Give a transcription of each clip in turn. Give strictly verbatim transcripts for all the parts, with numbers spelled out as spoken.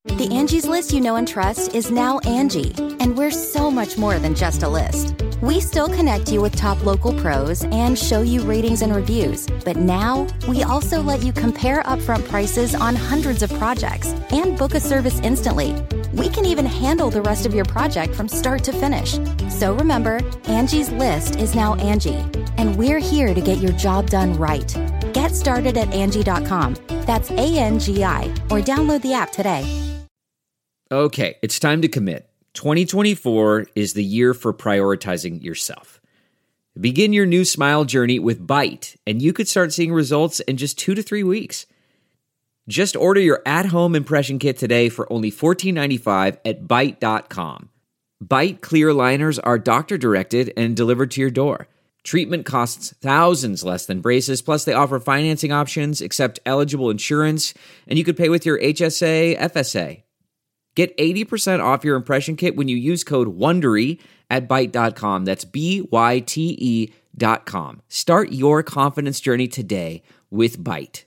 The Angie's List you know and trust is now Angie, and we're so much more than just a list. We still connect you with top local pros and show you ratings and reviews, but now we also let you compare upfront prices on hundreds of projects and book a service instantly. We can even handle the rest of your project from start to finish. So remember, Angie's List is now Angie, and we're here to get your job done right. Get started at Angie dot com. That's A N G I, or download the app today. Okay, it's time to commit. twenty twenty-four is the year for prioritizing yourself. Begin your new smile journey with Byte, and you could start seeing results in just two to three weeks. Just order your at-home impression kit today for only fourteen ninety-five at Byte dot com. Byte clear liners are doctor-directed and delivered to your door. Treatment costs thousands less than braces, plus they offer financing options, accept eligible insurance, and you could pay with your H S A, F S A. Get eighty percent off your impression kit when you use code WONDERY at Byte dot com. That's B Y T E dot com. Start your confidence journey today with Byte.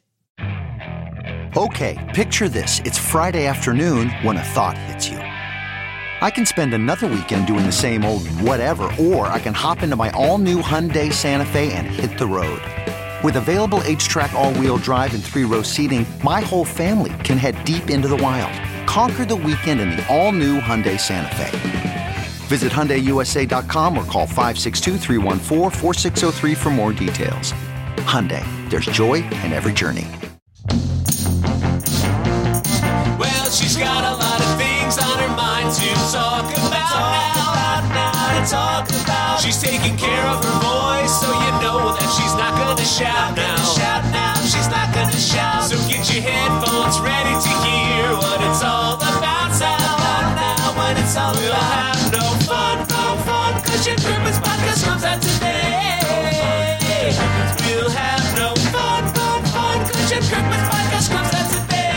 Okay, picture this. It's Friday afternoon when a thought hits you. I can spend another weekend doing the same old whatever, or I can hop into my all-new Hyundai Santa Fe and hit the road. With available H-Track all-wheel drive and three-row seating, my whole family can head deep into the wild. Conquer the weekend in the all-new Hyundai Santa Fe. Visit Hyundai U S A dot com or call five six two, three one four, four six zero three for more details. Hyundai, there's joy in every journey. Well, she's got a lot of things on her mind to talk about, talk about now, to talk about. She's taking care of her voice, so you know that she's not gonna shout now. Shout now, she's not gonna shout. So get your headphones ready to hear what it's all about. Now, now, when it's all we'll about. Have no fun, no fun, cause Jen Kirkman's podcast comes out today. We'll have no fun, no fun, cause Jen Kirkman's podcast comes out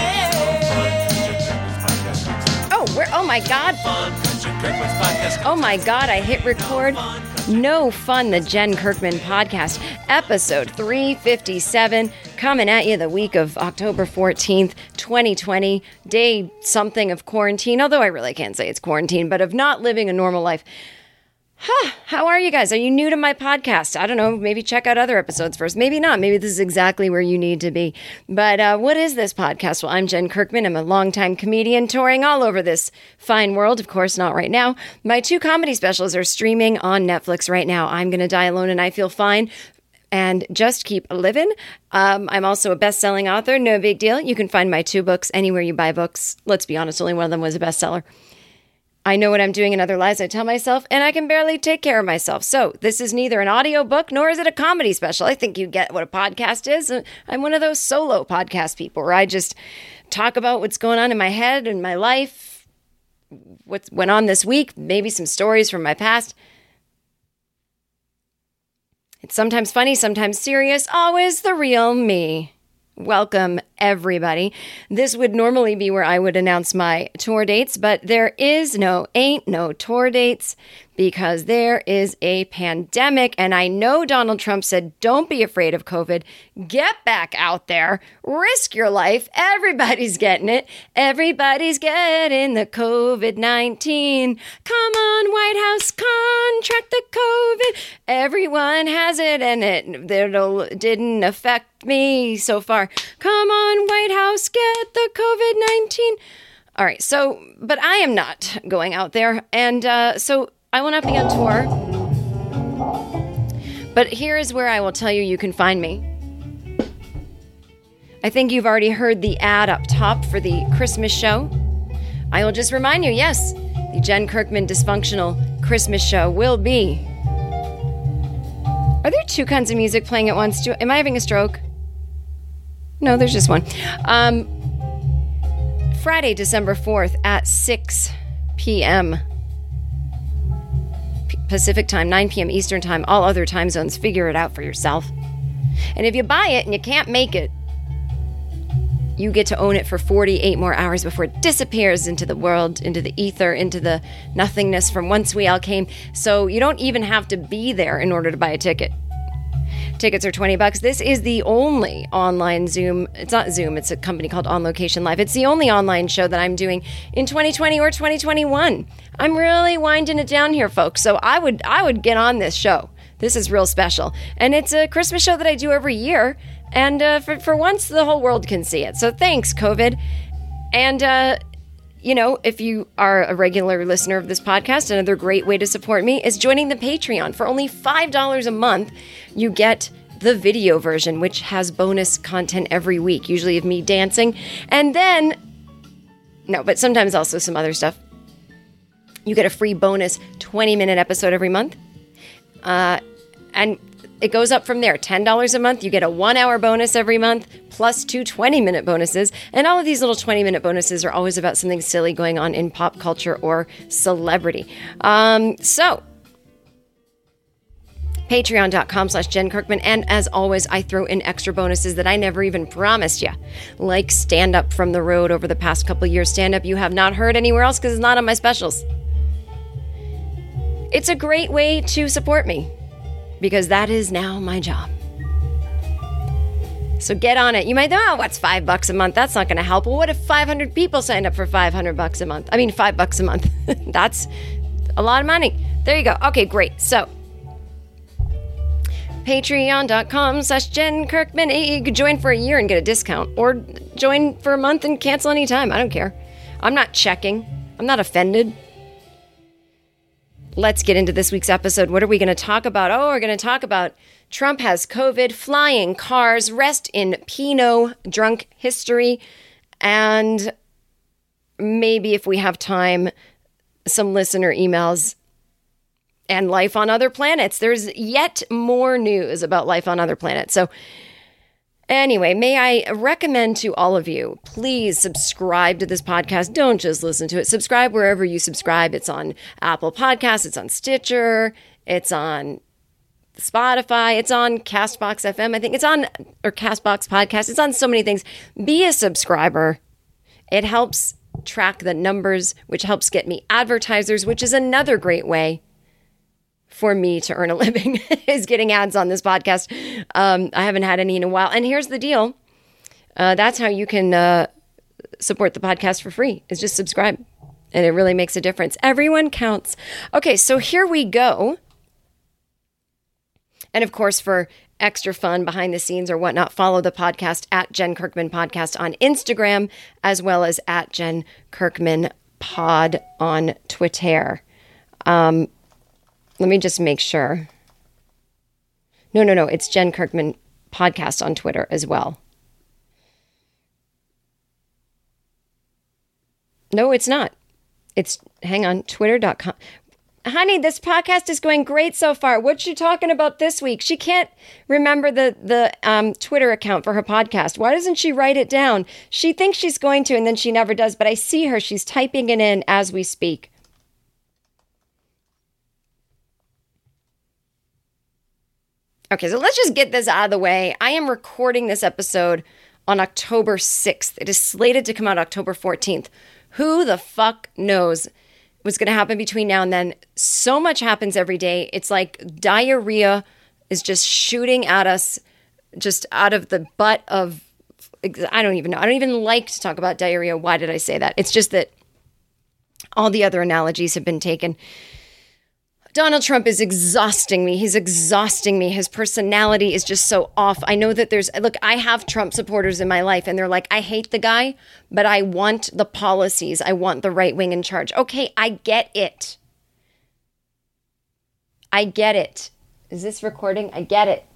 today. Oh, we're, oh my God. Oh my God, I hit record. No Fun, the Jen Kirkman podcast, episode three fifty-seven, coming at you the week of October fourteenth, twenty twenty, day something of quarantine, although I really can't say it's quarantine, but of not living a normal life. Huh, how are you guys? Are you new to my podcast? I don't know, maybe check out other episodes first. Maybe not. Maybe this is exactly where you need to be. But uh, what is this podcast? Well, I'm Jen Kirkman. I'm a longtime comedian touring all over this fine world. Of course, not right now. My two comedy specials are streaming on Netflix right now. I'm Gonna Die Alone and I Feel Fine, and Just Keep Living. Um, I'm also a best-selling author. No big deal. You can find my two books anywhere you buy books. Let's be honest, only one of them was a bestseller. I know what I'm doing in other lies, I tell myself, and I can barely take care of myself. So this is neither an audio book nor is it a comedy special. I think you get what a podcast is. I'm one of those solo podcast people where I just talk about what's going on in my head and my life, what went on this week, maybe some stories from my past. It's sometimes funny, sometimes serious, always the real me. Welcome, everybody. This would normally be where I would announce my tour dates, but there is no, ain't no tour dates because there is a pandemic. And I know Donald Trump said, don't be afraid of COVID. Get back out there. Risk your life. Everybody's getting it. Everybody's getting the COVID nineteen. Come on, White House, contract the COVID. Everyone has it, and it it'll, didn't affect me so far. Come on, White House, get the COVID nineteen. All right, so, but I am not going out there, and uh, so I will not be on tour. But here is where I will tell you you can find me. I think you've already heard the ad up top for the Christmas show. I will just remind you, yes, the Jen Kirkman Dysfunctional Christmas show will be. Are there two kinds of music playing at once? Do, am I having a stroke? No, there's just one. Um, Friday, December fourth at six p.m. Pacific time, nine p.m. Eastern time, all other time zones. Figure it out for yourself. And if you buy it and you can't make it, you get to own it for forty-eight more hours before it disappears into the world, into the ether, into the nothingness from whence we all came. So you don't even have to be there in order to buy a ticket. Tickets are twenty bucks. This is the only online Zoom. It's not Zoom. It's a company called On Location Live. It's the only online show that I'm doing in twenty twenty or twenty twenty-one. I'm really winding it down here, folks. So I would I would get on this show. This is real special. And it's a Christmas show that I do every year. And uh, for, for once, the whole world can see it. So thanks, COVID. And, uh, you know, if you are a regular listener of this podcast, another great way to support me is joining the Patreon. For only five dollars a month, you get the video version, which has bonus content every week, usually of me dancing. And then, no, but sometimes also some other stuff. You get a free bonus twenty-minute episode every month. Uh, and it goes up from there. ten dollars a month, you get a one-hour bonus every month, plus two twenty-minute bonuses. And all of these little twenty-minute bonuses are always about something silly going on in pop culture or celebrity. Um, so, patreon.com slash Jen Kirkman. And as always, I throw in extra bonuses that I never even promised you, like stand-up from the road over the past couple of years. Stand-up you have not heard anywhere else because it's not on my specials. It's a great way to support me, because that is now my job. So get on it. You might think, oh, what's five bucks a month? That's not going to help. Well, what if five hundred people signed up for five hundred bucks a month? I mean, five bucks a month. That's a lot of money. There you go. Okay, great. So patreon.com slash Jen Kirkman. You could join for a year and get a discount, or join for a month and cancel anytime. I don't care. I'm not checking. I'm not offended. Let's get into this week's episode. What are we going to talk about? Oh, we're going to talk about Trump has COVID, flying cars, rest in Pinot drunk history, and maybe, if we have time, some listener emails and life on other planets. There's yet more news about life on other planets. So anyway, may I recommend to all of you, please subscribe to this podcast. Don't just listen to it. Subscribe wherever you subscribe. It's on Apple Podcasts. It's on Stitcher. It's on Spotify. It's on Castbox F M. I think it's on, or Castbox Podcast. It's on so many things. Be a subscriber. It helps track the numbers, which helps get me advertisers, which is another great way for me to earn a living, is getting ads on this podcast. Um, I haven't had any in a while. And here's the deal. Uh, that's how you can uh, support the podcast for free, is just subscribe. And it really makes a difference. Everyone counts. Okay, so here we go. And of course, for extra fun behind the scenes or whatnot, follow the podcast at Jen Kirkman Podcast on Instagram, as well as at Jen Kirkman Pod on Twitter. Um, Let me just make sure. No, no, no. It's Jen Kirkman Podcast on Twitter as well. No, it's not. It's, hang on, twitter dot com. Honey, this podcast is going great so far. What you talking about this week? She can't remember the, the um, Twitter account for her podcast. Why doesn't she write it down? She thinks she's going to, and then she never does. But I see her. She's typing it in as we speak. Okay, so let's just get this out of the way. I am recording this episode on October sixth. It is slated to come out October fourteenth. Who the fuck knows what's going to happen between now and then? So much happens every day. It's like diarrhea is just shooting at us, just out of the butt of, I don't even know. I don't even like to talk about diarrhea. Why did I say that? It's just that all the other analogies have been taken. Donald Trump is exhausting me. He's exhausting me. His personality is just so off. I know that there's, look, I have Trump supporters in my life, and they're like, I hate the guy, but I want the policies. I want the right wing in charge. Okay, I get it. I get it. Is this recording? I get it.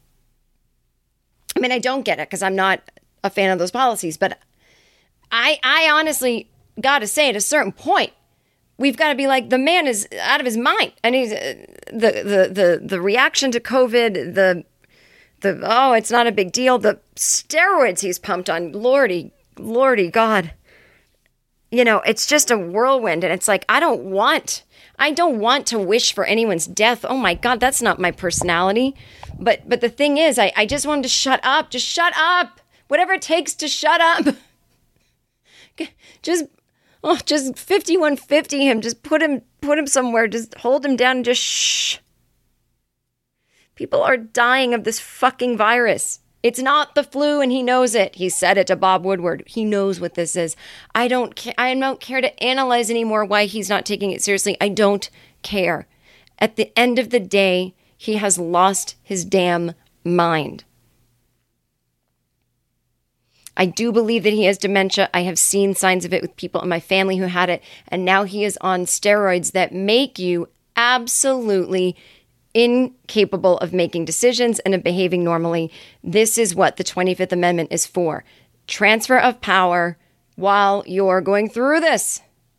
I mean, I don't get it because I'm not a fan of those policies, but I, I honestly got to say, at a certain point, we've got to be like, the man is out of his mind. And he's uh, the, the, the, the reaction to COVID, the, the, oh, it's not a big deal. The steroids he's pumped on, Lordy, Lordy God. You know, it's just a whirlwind. And it's like, I don't want, I don't want to wish for anyone's death. Oh my God, that's not my personality. But, but the thing is, I, I just want him to shut up. Just shut up. Whatever it takes to shut up. Just, Oh, just fifty-one fifty him. Just put him, put him somewhere. Just hold him down and just shh. People are dying of this fucking virus. It's not the flu, and he knows it. He said it to Bob Woodward. He knows what this is. I don't ca- I don't care to analyze anymore why he's not taking it seriously. I don't care. At the end of the day, he has lost his damn mind. I do believe that he has dementia. I have seen signs of it with people in my family who had it, and now he is on steroids that make you absolutely incapable of making decisions and of behaving normally. This is what the twenty-fifth Amendment is for. Transfer of power while you're going through this.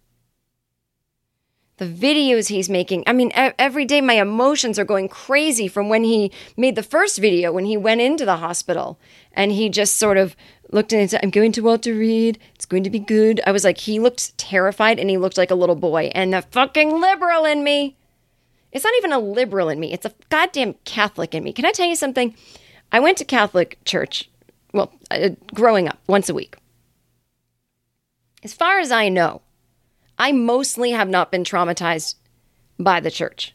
The videos he's making, I mean, every day my emotions are going crazy from when he made the first video, when he went into the hospital and he just sort of looked and said, I'm going to Walter Reed. It's going to be good. I was like, he looked terrified and he looked like a little boy. And the fucking liberal in me, it's not even a liberal in me. It's a goddamn Catholic in me. Can I tell you something? I went to Catholic church, well, uh, growing up, once a week. As far as I know, I mostly have not been traumatized by the church.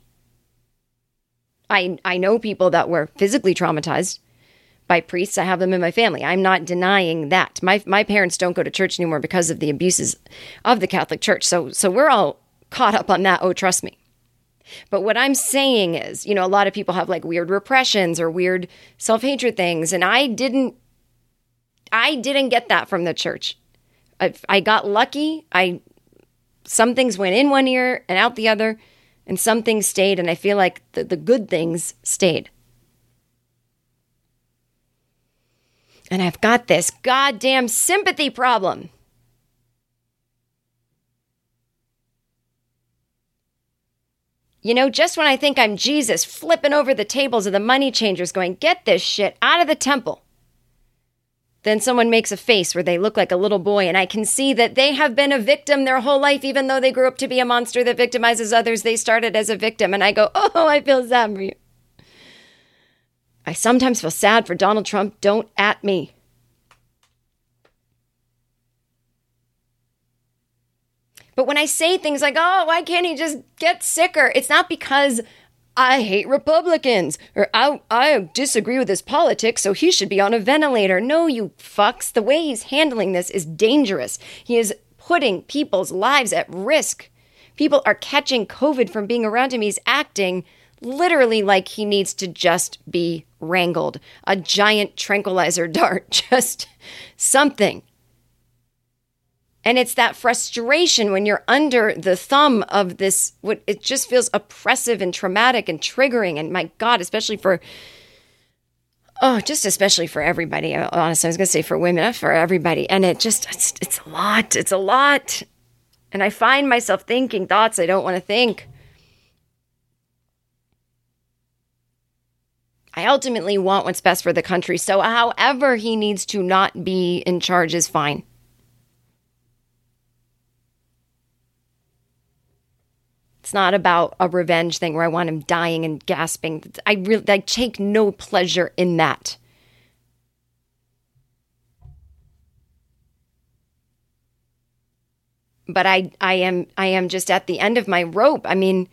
I I know people that were physically traumatized by priests. I have them in my family. I'm not denying that. My my parents don't go to church anymore because of the abuses of the Catholic Church. So so we're all caught up on that. Oh, trust me. But what I'm saying is, you know, a lot of people have like weird repressions or weird self-hatred things. And I didn't, I didn't get that from the church. I, I got lucky. I, some things went in one ear and out the other, and some things stayed. And I feel like the, the good things stayed. And I've got this goddamn sympathy problem. You know, just when I think I'm Jesus, flipping over the tables of the money changers going, get this shit out of the temple. Then someone makes a face where they look like a little boy, and I can see that they have been a victim their whole life, even though they grew up to be a monster that victimizes others. They started as a victim, and I go, oh, I feel sad for you. I sometimes feel sad for Donald Trump. Don't at me. But when I say things like, oh, why can't he just get sicker? It's not because I hate Republicans or I, I disagree with his politics, so he should be on a ventilator. No, you fucks. The way he's handling this is dangerous. He is putting people's lives at risk. People are catching COVID from being around him. He's acting literally like he needs to just be wrangled. A giant tranquilizer dart, just something. And it's that frustration when you're under the thumb of this, what it just feels oppressive and traumatic and triggering. And my God, especially for, oh, just especially for everybody. Honestly, I was going to say for women, for everybody. And it just, it's, it's a lot. It's a lot. And I find myself thinking thoughts I don't want to think. I ultimately want what's best for the country. So however he needs to not be in charge is fine. It's not about a revenge thing where I want him dying and gasping. I really I take no pleasure in that. But I I am I am just at the end of my rope. I mean,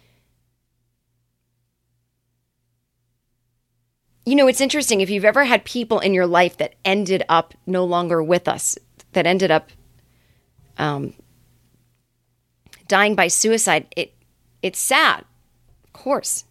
you know, it's interesting if you've ever had people in your life that ended up no longer with us, that ended up um dying by suicide, it it's sad, of course.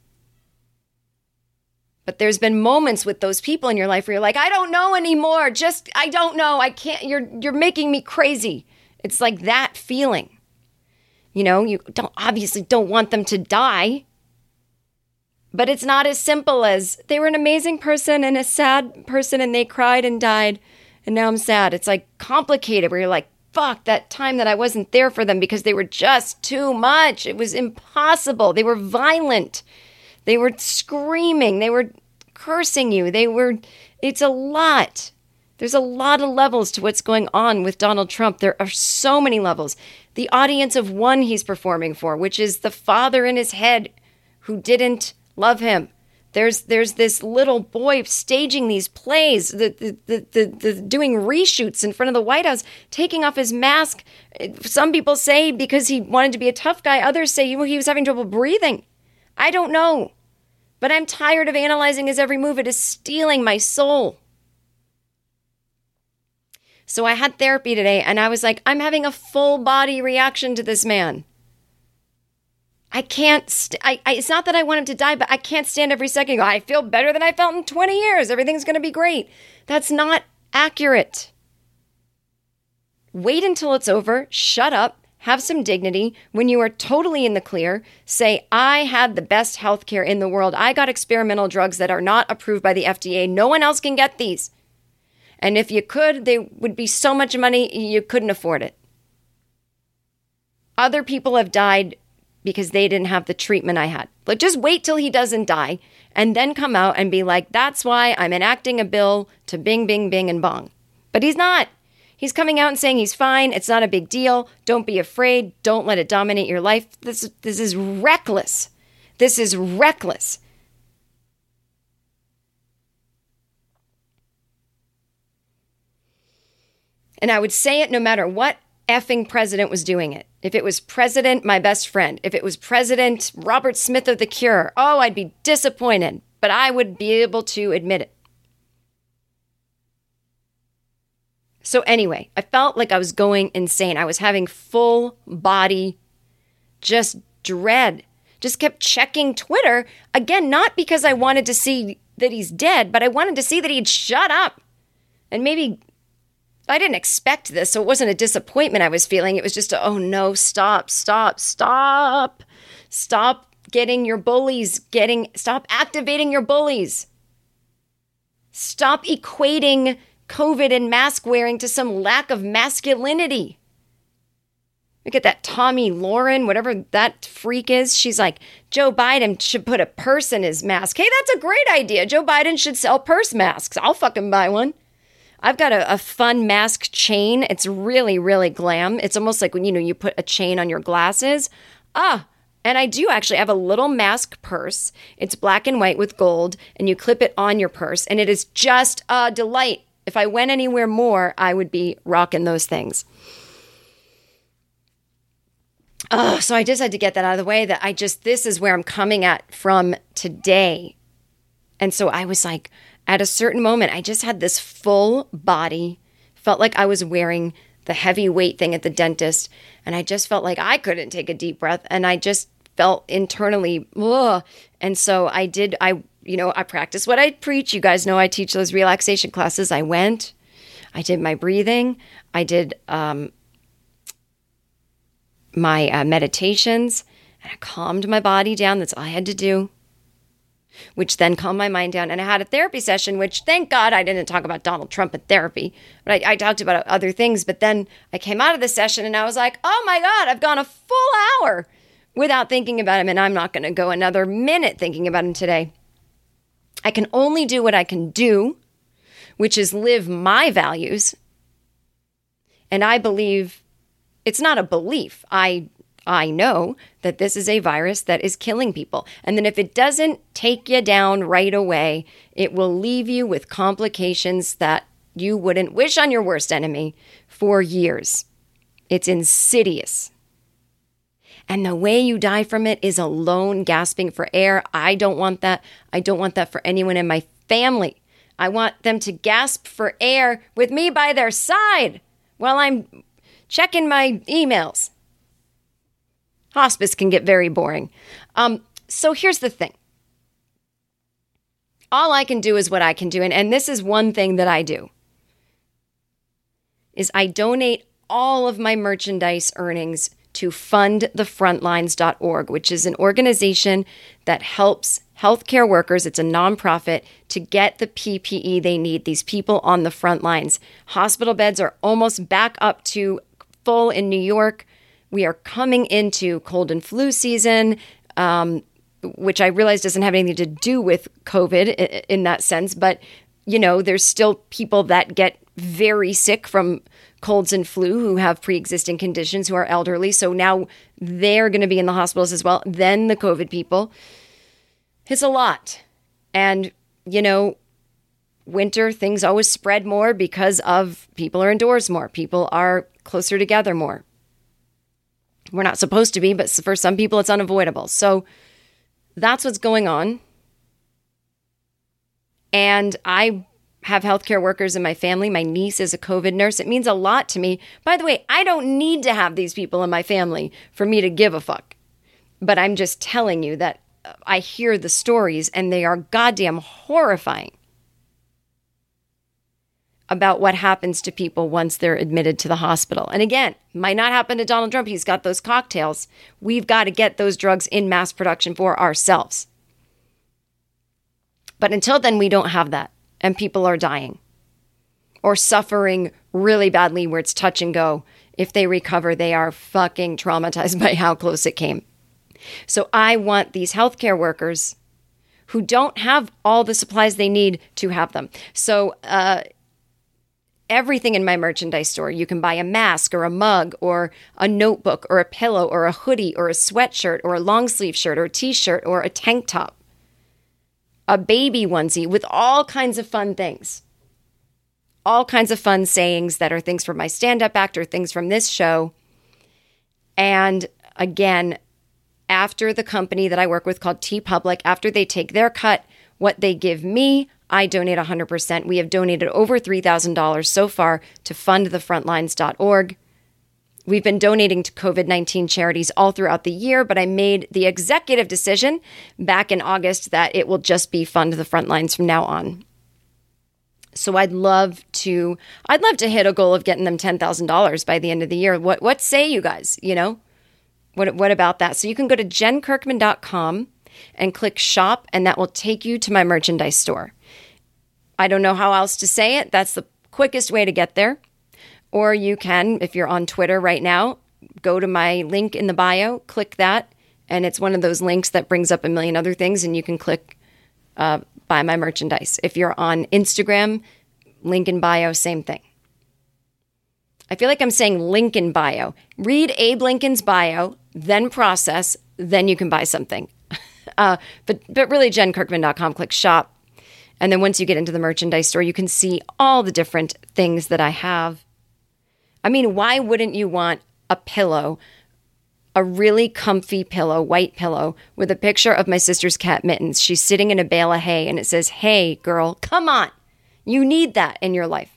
But there's been moments with those people in your life where you're like, I don't know anymore. Just, I don't know. I can't, you're you're making me crazy. It's like that feeling. You know, you don't obviously don't want them to die. But it's not as simple as they were an amazing person and a sad person and they cried and died and now I'm sad. It's like complicated where you're like, fuck, that time that I wasn't there for them because they were just too much. It was impossible. They were violent. They were screaming. They were cursing you. They were, it's a lot. There's a lot of levels to what's going on with Donald Trump. There are so many levels. The audience of one he's performing for, which is the father in his head who didn't love him. There's there's this little boy staging these plays, the, the, the, the, the doing reshoots in front of the White House, taking off his mask. Some people say because he wanted to be a tough guy. Others say he was having trouble breathing. I don't know. But I'm tired of analyzing his every move. It is stealing my soul. So I had therapy today, and I was like, I'm having a full body reaction to this man. I can't, st- I, I, it's not that I want him to die, but I can't stand every second and go, I feel better than I felt in twenty years. Everything's going to be great. That's not accurate. Wait until it's over. Shut up. Have some dignity. When you are totally in the clear, say, I had the best healthcare in the world. I got experimental drugs that are not approved by the F D A. No one else can get these. And if you could, they would be so much money, you couldn't afford it. Other people have died because they didn't have the treatment I had. Like, just wait till he doesn't die and then come out and be like, that's why I'm enacting a bill to bing, bing, bing, and bong. But he's not. He's coming out and saying he's fine. It's not a big deal. Don't be afraid. Don't let it dominate your life. This, this is reckless. This is reckless. And I would say it no matter what effing president was doing it. If it was President, my best friend, if it was President Robert Smith of The Cure, oh, I'd be disappointed, but I would be able to admit it. So anyway, I felt like I was going insane. I was having full body just dread. Just kept checking Twitter. Again, not because I wanted to see that he's dead, but I wanted to see that he'd shut up. And maybe I didn't expect this, so it wasn't a disappointment I was feeling. It was just, a, oh no, stop, stop, stop. Stop getting your bullies, getting, stop activating your bullies. Stop equating COVID and mask wearing to some lack of masculinity. Look at that Tommy Lauren, whatever that freak is. She's like, Joe Biden should put a purse in his mask. Hey, that's a great idea. Joe Biden should sell purse masks. I'll fucking buy one. I've got a, a fun mask chain. It's really, really glam. It's almost like when, you know, you put a chain on your glasses. Ah, and I do actually have a little mask purse. It's black and white with gold, and you clip it on your purse, and it is just a delight. If I went anywhere more, I would be rocking those things. Oh, so I just had to get that out of the way, that I just, this is where I'm coming at from today. And so I was like, at a certain moment, I just had this full body, felt like I was wearing the heavy weight thing at the dentist, and I just felt like I couldn't take a deep breath, and I just felt internally, ugh. And so I did, I, you know, I practiced what I preach. You guys know I teach those relaxation classes. I went, I did my breathing, I did um, my uh, meditations, and I calmed my body down. That's all I had to do, which then calmed my mind down. And I had a therapy session, which thank God I didn't talk about Donald Trump in therapy, but I, I talked about other things. But then I came out of the session and I was like, oh my God, I've gone a full hour without thinking about him. And I'm not going to go another minute thinking about him today. I can only do what I can do, which is live my values. And I believe, it's not a belief. I I know that this is a virus that is killing people. And then if it doesn't take you down right away, it will leave you with complications that you wouldn't wish on your worst enemy for years. It's insidious. And the way you die from it is alone, gasping for air. I don't want that. I don't want that for anyone in my family. I want them to gasp for air with me by their side while I'm checking my emails. Hospice can get very boring. Um, so here's the thing. All I can do is what I can do. And, and this is one thing that I do. Is I donate all of my merchandise earnings to fund the frontlines dot org, which is an organization that helps healthcare workers. It's a nonprofit to get the P P E they need, these people on the front lines. Hospital beds are almost back up to full in New York. We are coming into cold and flu season, um, which I realize doesn't have anything to do with COVID in, in that sense. But, you know, there's still people that get very sick from colds and flu who have pre-existing conditions, who are elderly. So now they're going to be in the hospitals as well. Then the COVID people. It's a lot. And, you know, winter, things always spread more because of people are indoors more. People are closer together more. We're not supposed to be, but for some people, it's unavoidable. So that's what's going on. And I have healthcare workers in my family. My niece is a COVID nurse. It means a lot to me. By the way, I don't need to have these people in my family for me to give a fuck. But I'm just telling you that I hear the stories and they are goddamn horrifying about what happens to people once they're admitted to the hospital. And again, might not happen to Donald Trump. He's got those cocktails. We've got to get those drugs in mass production for ourselves. But until then, we don't have that. And people are dying or suffering really badly where it's touch and go. If they recover, they are fucking traumatized by how close it came. So I want these healthcare workers who don't have all the supplies they need to have them. So uh, everything in my merchandise store, you can buy a mask or a mug or a notebook or a pillow or a hoodie or a sweatshirt or a long sleeve shirt or a t-shirt or a tank top, a baby onesie with all kinds of fun things. All kinds of fun sayings that are things from my stand-up act or things from this show. And again, after the company that I work with called TeePublic, after they take their cut, what they give me, I donate one hundred percent. We have donated over three thousand dollars so far to fund the frontlines dot org. We've been donating to COVID nineteen charities all throughout the year, but I made the executive decision back in August that it will just be Fund the Frontlines from now on. So I'd love to, I'd love to hit a goal of getting them ten thousand dollars by the end of the year. What, what say you guys, you know? What what about that? So you can go to jen kirkman dot com and click shop, and that will take you to my merchandise store. I don't know how else to say it. That's the quickest way to get there. Or you can, if you're on Twitter right now, go to my link in the bio, click that, and it's one of those links that brings up a million other things, and you can click uh, buy my merchandise. If you're on Instagram, link in bio, same thing. I feel like I'm saying link in bio. Read Abe Lincoln's bio, then process, then you can buy something. uh, but but really, jen kirkman dot com, click shop. And then once you get into the merchandise store, you can see all the different things that I have. I mean, why wouldn't you want a pillow, a really comfy pillow, white pillow, with a picture of my sister's cat Mittens? She's sitting in a bale of hay, and it says, "Hey, girl, come on. You need that in your life."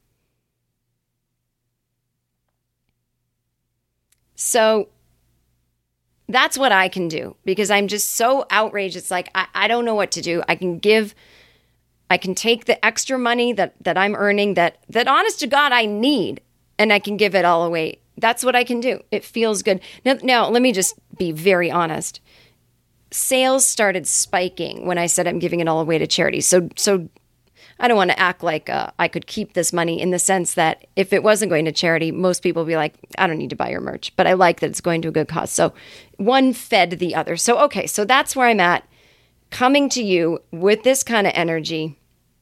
So that's what I can do because I'm just so outraged. It's like, I, I don't know what to do. I can give, I can take the extra money that, that I'm earning that, that honest to God I need, and I can give it all away. That's what I can do. It feels good. Now, now let me just be very honest. Sales started spiking when I said I'm giving it all away to charity. So, so I don't want to act like uh, I could keep this money in the sense that if it wasn't going to charity, most people would be like, I don't need to buy your merch, but I like that it's going to a good cause. So one fed the other. So, okay, so that's where I'm at, coming to you with this kind of energy.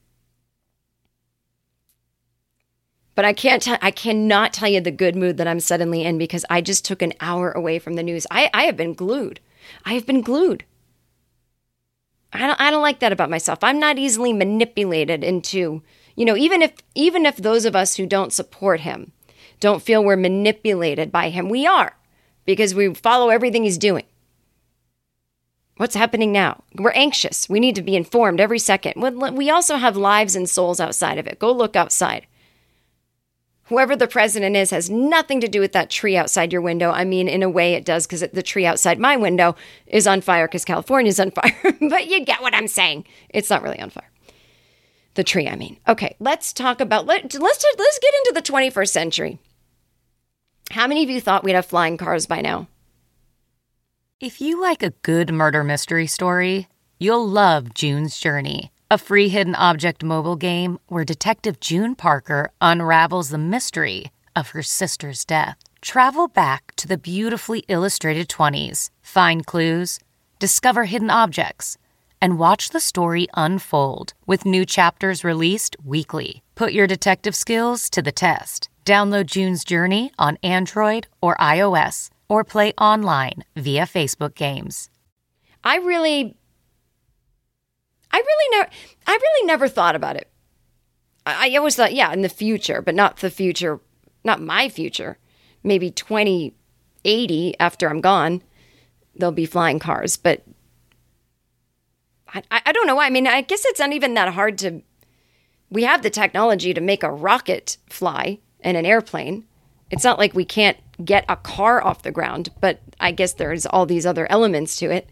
But I can't, t- I cannot tell you the good mood that I'm suddenly in because I just took an hour away from the news. I, I have been glued. I have been glued. I don't, I don't like that about myself. I'm not easily manipulated into, you know, even if even if those of us who don't support him don't feel we're manipulated by him, we are, because we follow everything he's doing. What's happening now? We're anxious. We need to be informed every second. We also have lives and souls outside of it. Go look outside. Whoever the president is has nothing to do with that tree outside your window. I mean, in a way it does, because the tree outside my window is on fire because California's on fire. But you get what I'm saying. It's not really on fire. The tree, I mean. Okay, let's talk about, let, let's, let's get into the twenty-first century. How many of you thought we'd have flying cars by now? If you like a good murder mystery story, you'll love June's Journey, a free hidden object mobile game where Detective June Parker unravels the mystery of her sister's death. Travel back to the beautifully illustrated twenties, find clues, discover hidden objects, and watch the story unfold with new chapters released weekly. Put your detective skills to the test. Download June's Journey on Android or iOS, or play online via Facebook Games. I really... I really never, I really never thought about it. I, I always thought, yeah, in the future, but not the future, not my future. Maybe twenty eighty, after I'm gone, there'll be flying cars. But I, I don't know. I mean, I guess it's not even that hard to, we have the technology to make a rocket fly and an airplane. It's not like we can't get a car off the ground, but I guess there's all these other elements to it.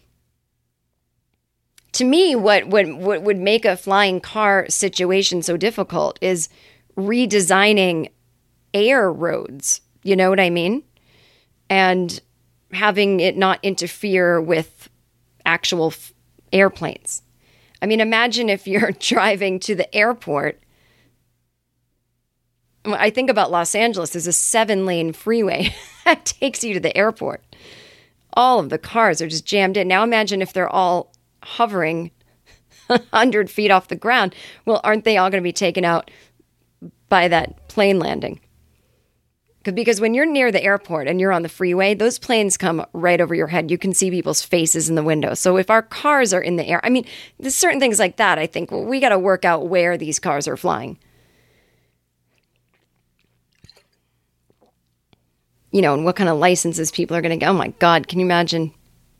To me, what, what, what would make a flying car situation so difficult is redesigning air roads. You know what I mean? And having it not interfere with actual f- airplanes. I mean, imagine if you're driving to the airport. I think about Los Angeles. There's a seven-lane freeway that takes you to the airport. All of the cars are just jammed in. Now imagine if they're all hovering one hundred feet off the ground. Well, aren't they all going to be taken out by that plane landing? Because when you're near the airport and you're on the freeway, those planes come right over your head. You can see people's faces in the window. So if our cars are in the air, I mean, there's certain things like that. I think well, we got to work out where these cars are flying. You know, and what kind of licenses people are going to get. Oh my God, can you imagine?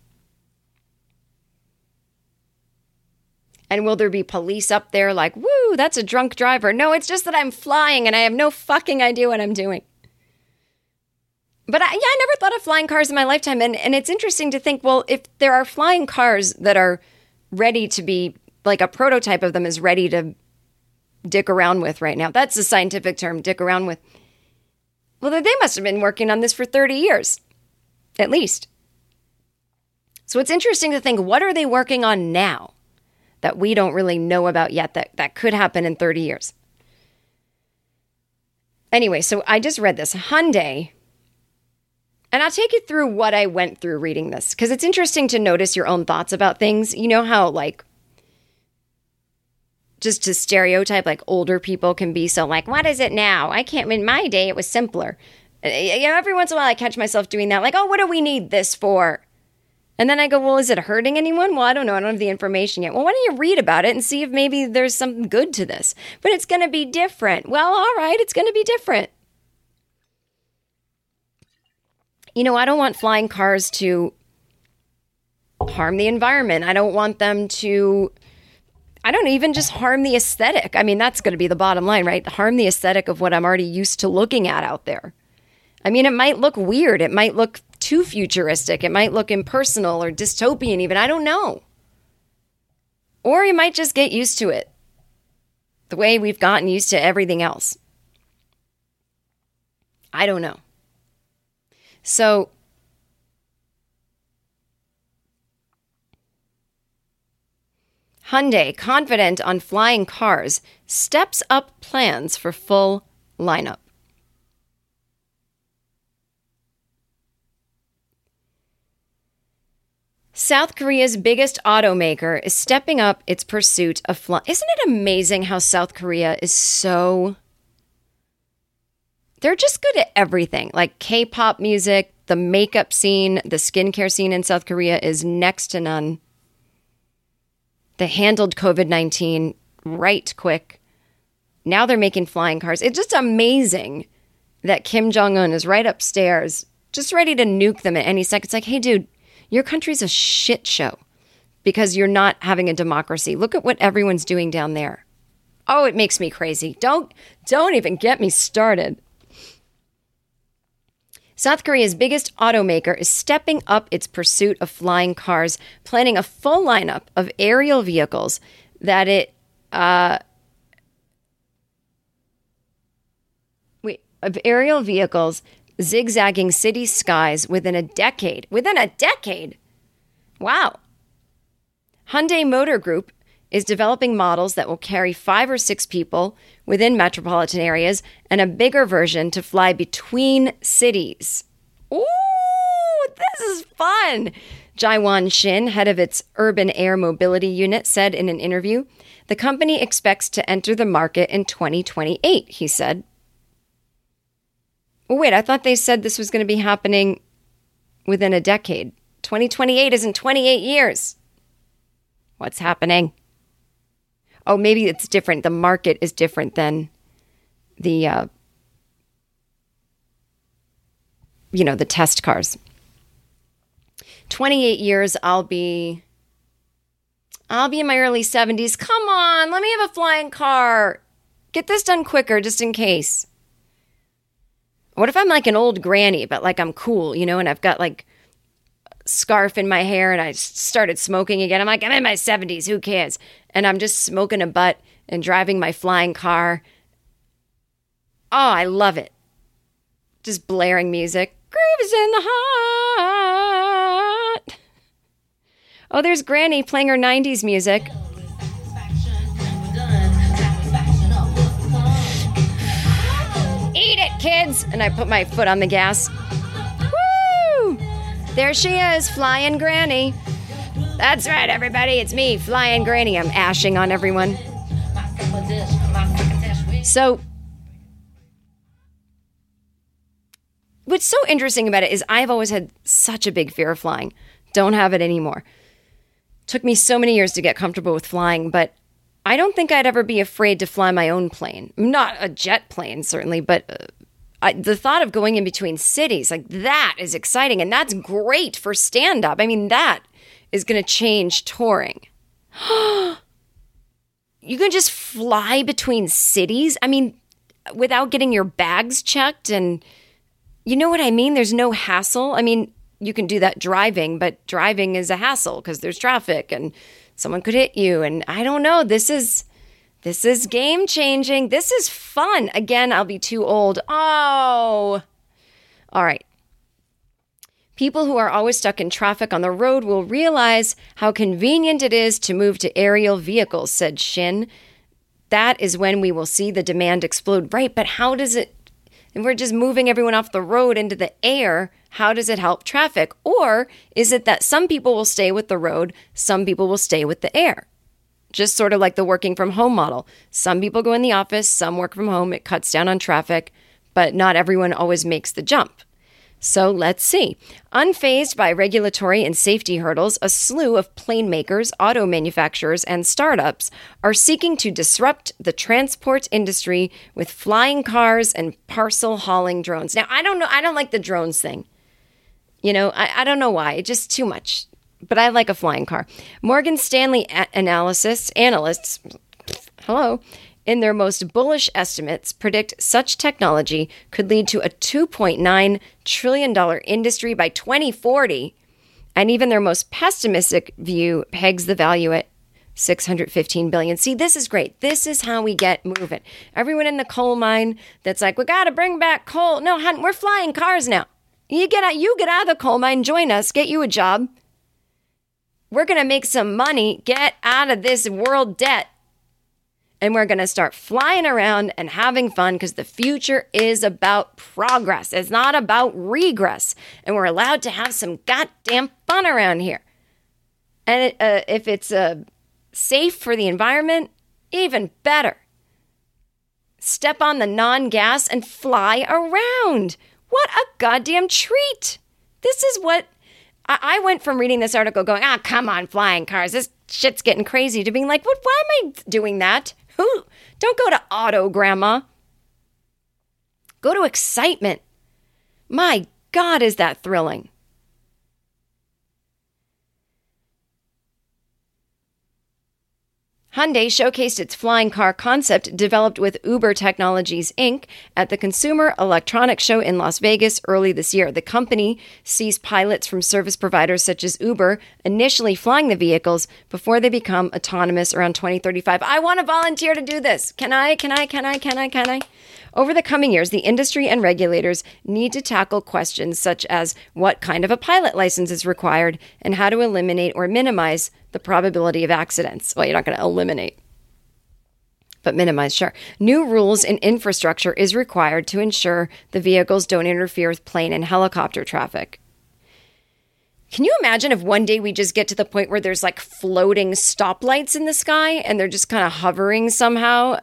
And will there be police up there like, woo, that's a drunk driver? No, it's just that I'm flying and I have no fucking idea what I'm doing. But I, yeah, I never thought of flying cars in my lifetime. And, and it's interesting to think, well, if there are flying cars that are ready to be, like a prototype of them is ready to dick around with right now. That's the scientific term, dick around with. Well, they must have been working on this for thirty years, at least. So it's interesting to think, what are they working on now that we don't really know about yet that, that could happen in thirty years? Anyway, so I just read this. Hyundai, and I'll take you through what I went through reading this, because it's interesting to notice your own thoughts about things. You know how, like, just to stereotype, like, older people can be so like, what is it now? I can't, in my day, it was simpler. You know, every once in a while I catch myself doing that, like, oh, what do we need this for? And then I go, well, is it hurting anyone? Well, I don't know. I don't have the information yet. Well, why don't you read about it and see if maybe there's something good to this? But it's going to be different. Well, all right, it's going to be different. You know, I don't want flying cars to harm the environment. I don't want them to, I don't even just harm the aesthetic. I mean, that's going to be the bottom line, right? Harm the aesthetic of what I'm already used to looking at out there. I mean, it might look weird. It might look too futuristic. It might look impersonal or dystopian even. I don't know. Or you might just get used to it the way we've gotten used to everything else. I don't know. So Hyundai, confident on flying cars, steps up plans for full lineup. South Korea's biggest automaker is stepping up its pursuit of flying. Isn't it amazing how South Korea is so... They're just good at everything. Like K-pop music, the makeup scene, the skincare scene in South Korea is next to none. They handled covid nineteen right quick. Now they're making flying cars. It's just amazing that Kim Jong-un is right upstairs, just ready to nuke them at any second. It's like, hey, dude, your country's a shit show because you're not having a democracy. Look at what everyone's doing down there. Oh, it makes me crazy. Don't, don't even get me started. South Korea's biggest automaker is stepping up its pursuit of flying cars, planning a full lineup of aerial vehicles that it uh, wait of aerial vehicles zigzagging city skies within a decade. Within a decade, wow! Hyundai Motor Group is developing models that will carry five or six people within metropolitan areas and a bigger version to fly between cities. Ooh, this is fun. Jaiwan Shin, head of its urban air mobility unit, said in an interview, the company expects to enter the market in twenty twenty-eight, he said. Well, wait, I thought they said this was going to be happening within a decade. twenty twenty-eight isn't twenty-eight years. What's happening? Oh, maybe it's different. The market is different than the, uh, you know, the test cars. twenty-eight years, I'll be, I'll be in my early seventies. Come on, let me have a flying car. Get this done quicker, just in case. What if I'm like an old granny, but like I'm cool, you know, and I've got like a scarf in my hair and I started smoking again. I'm like, I'm in my seventies, who cares? And I'm just smoking a butt and driving my flying car. Oh, I love it. Just blaring music. Groove is in the heart. Oh, there's Granny playing her nineties music. Eat it, kids! And I put my foot on the gas. Woo! There she is, Flying Granny. That's right, everybody. It's me, Flying Granny. I'm ashing on everyone. So, what's so interesting about it is I've always had such a big fear of flying. Don't have it anymore. Took me so many years to get comfortable with flying, but I don't think I'd ever be afraid to fly my own plane. Not a jet plane, certainly, but uh, I, the thought of going in between cities, like that is exciting, and that's great for stand-up. I mean, that is going to change touring. You can just fly between cities? I mean, without getting your bags checked, and you know what I mean? There's no hassle. I mean, you can do that driving, but driving is a hassle because there's traffic and someone could hit you. And I don't know. This is this is game changing. This is fun. Again, I'll be too old. Oh, all right. People who are always stuck in traffic on the road will realize how convenient it is to move to aerial vehicles, said Shin. That is when we will see the demand explode. Right, but how does it, if we're just moving everyone off the road into the air, how does it help traffic? Or is it that some people will stay with the road, some people will stay with the air? Just sort of like the working from home model. Some people go in the office, some work from home. It cuts down on traffic, but not everyone always makes the jump. So let's see. Unfazed by regulatory and safety hurdles, a slew of plane makers, auto manufacturers, and startups are seeking to disrupt the transport industry with flying cars and parcel hauling drones. Now, I don't know. I don't like the drones thing. You know, I, I don't know why. It's just too much. But I like a flying car. Morgan Stanley a- analysis, analysts, hello, in their most bullish estimates, predict such technology could lead to a two point nine trillion dollars industry by twenty forty. And even their most pessimistic view pegs the value at six hundred fifteen billion dollars. See, this is great. This is how we get moving. Everyone in the coal mine that's like, we got to bring back coal. No, hun, we're flying cars now. You get out, you get out of the coal mine, join us, get you a job. We're going to make some money, get out of this world debt. And we're going to start flying around and having fun because the future is about progress. It's not about regress. And we're allowed to have some goddamn fun around here. And it, uh, if it's uh, safe for the environment, even better. Step on the non-gas and fly around. What a goddamn treat. This is what... I, I went from reading this article going, ah, come on, flying cars. This shit's getting crazy, to being like, what? Why am I doing that? Who? Don't go to auto, Grandma. Go to excitement. My God, is that thrilling. Hyundai showcased its flying car concept developed with Uber Technologies, Incorporated at the Consumer Electronics Show in Las Vegas early this year. The company sees pilots from service providers such as Uber initially flying the vehicles before they become autonomous around twenty thirty-five. I want to volunteer to do this. Can I? Can I? Can I? Can I? Can I? Over the coming years, the industry and regulators need to tackle questions such as what kind of a pilot license is required and how to eliminate or minimize the probability of accidents. Well, you're not going to eliminate, but minimize, sure. New rules and infrastructure is required to ensure the vehicles don't interfere with plane and helicopter traffic. Can you imagine if one day we just get to the point where there's like floating stoplights in the sky and they're just kind of hovering somehow?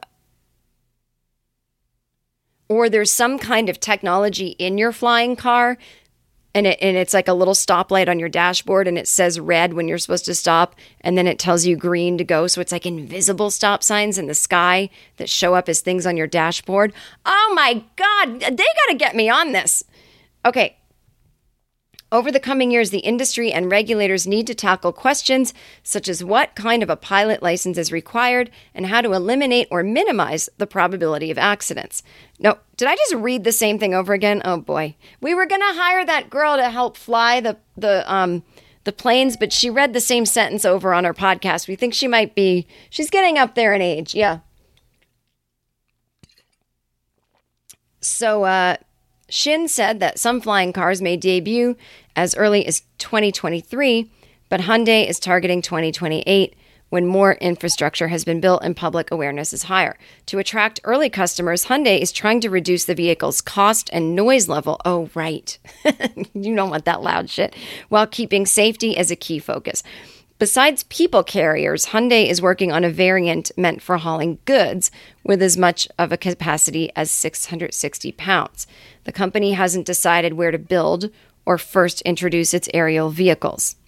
Or there's some kind of technology in your flying car and it and it's like a little stoplight on your dashboard and it says red when you're supposed to stop and then it tells you green to go. So it's like invisible stop signs in the sky that show up as things on your dashboard. Oh my God, they got to get me on this. Okay. Over the coming years, the industry and regulators need to tackle questions such as what kind of a pilot license is required and how to eliminate or minimize the probability of accidents. No, did I just read the same thing over again? Oh boy. We were going to hire that girl to help fly the the um the planes, but she read the same sentence over on our podcast. We think she might be, she's getting up there in age. Yeah. So, uh, Shin said that some flying cars may debut as early as twenty twenty-three, but Hyundai is targeting twenty twenty-eight when more infrastructure has been built and public awareness is higher. To attract early customers, Hyundai is trying to reduce the vehicle's cost and noise level. Oh, right. You don't want that loud shit. While keeping safety as a key focus. Besides people carriers, Hyundai is working on a variant meant for hauling goods with as much of a capacity as six hundred sixty pounds. The company hasn't decided where to build or first introduce its aerial vehicles.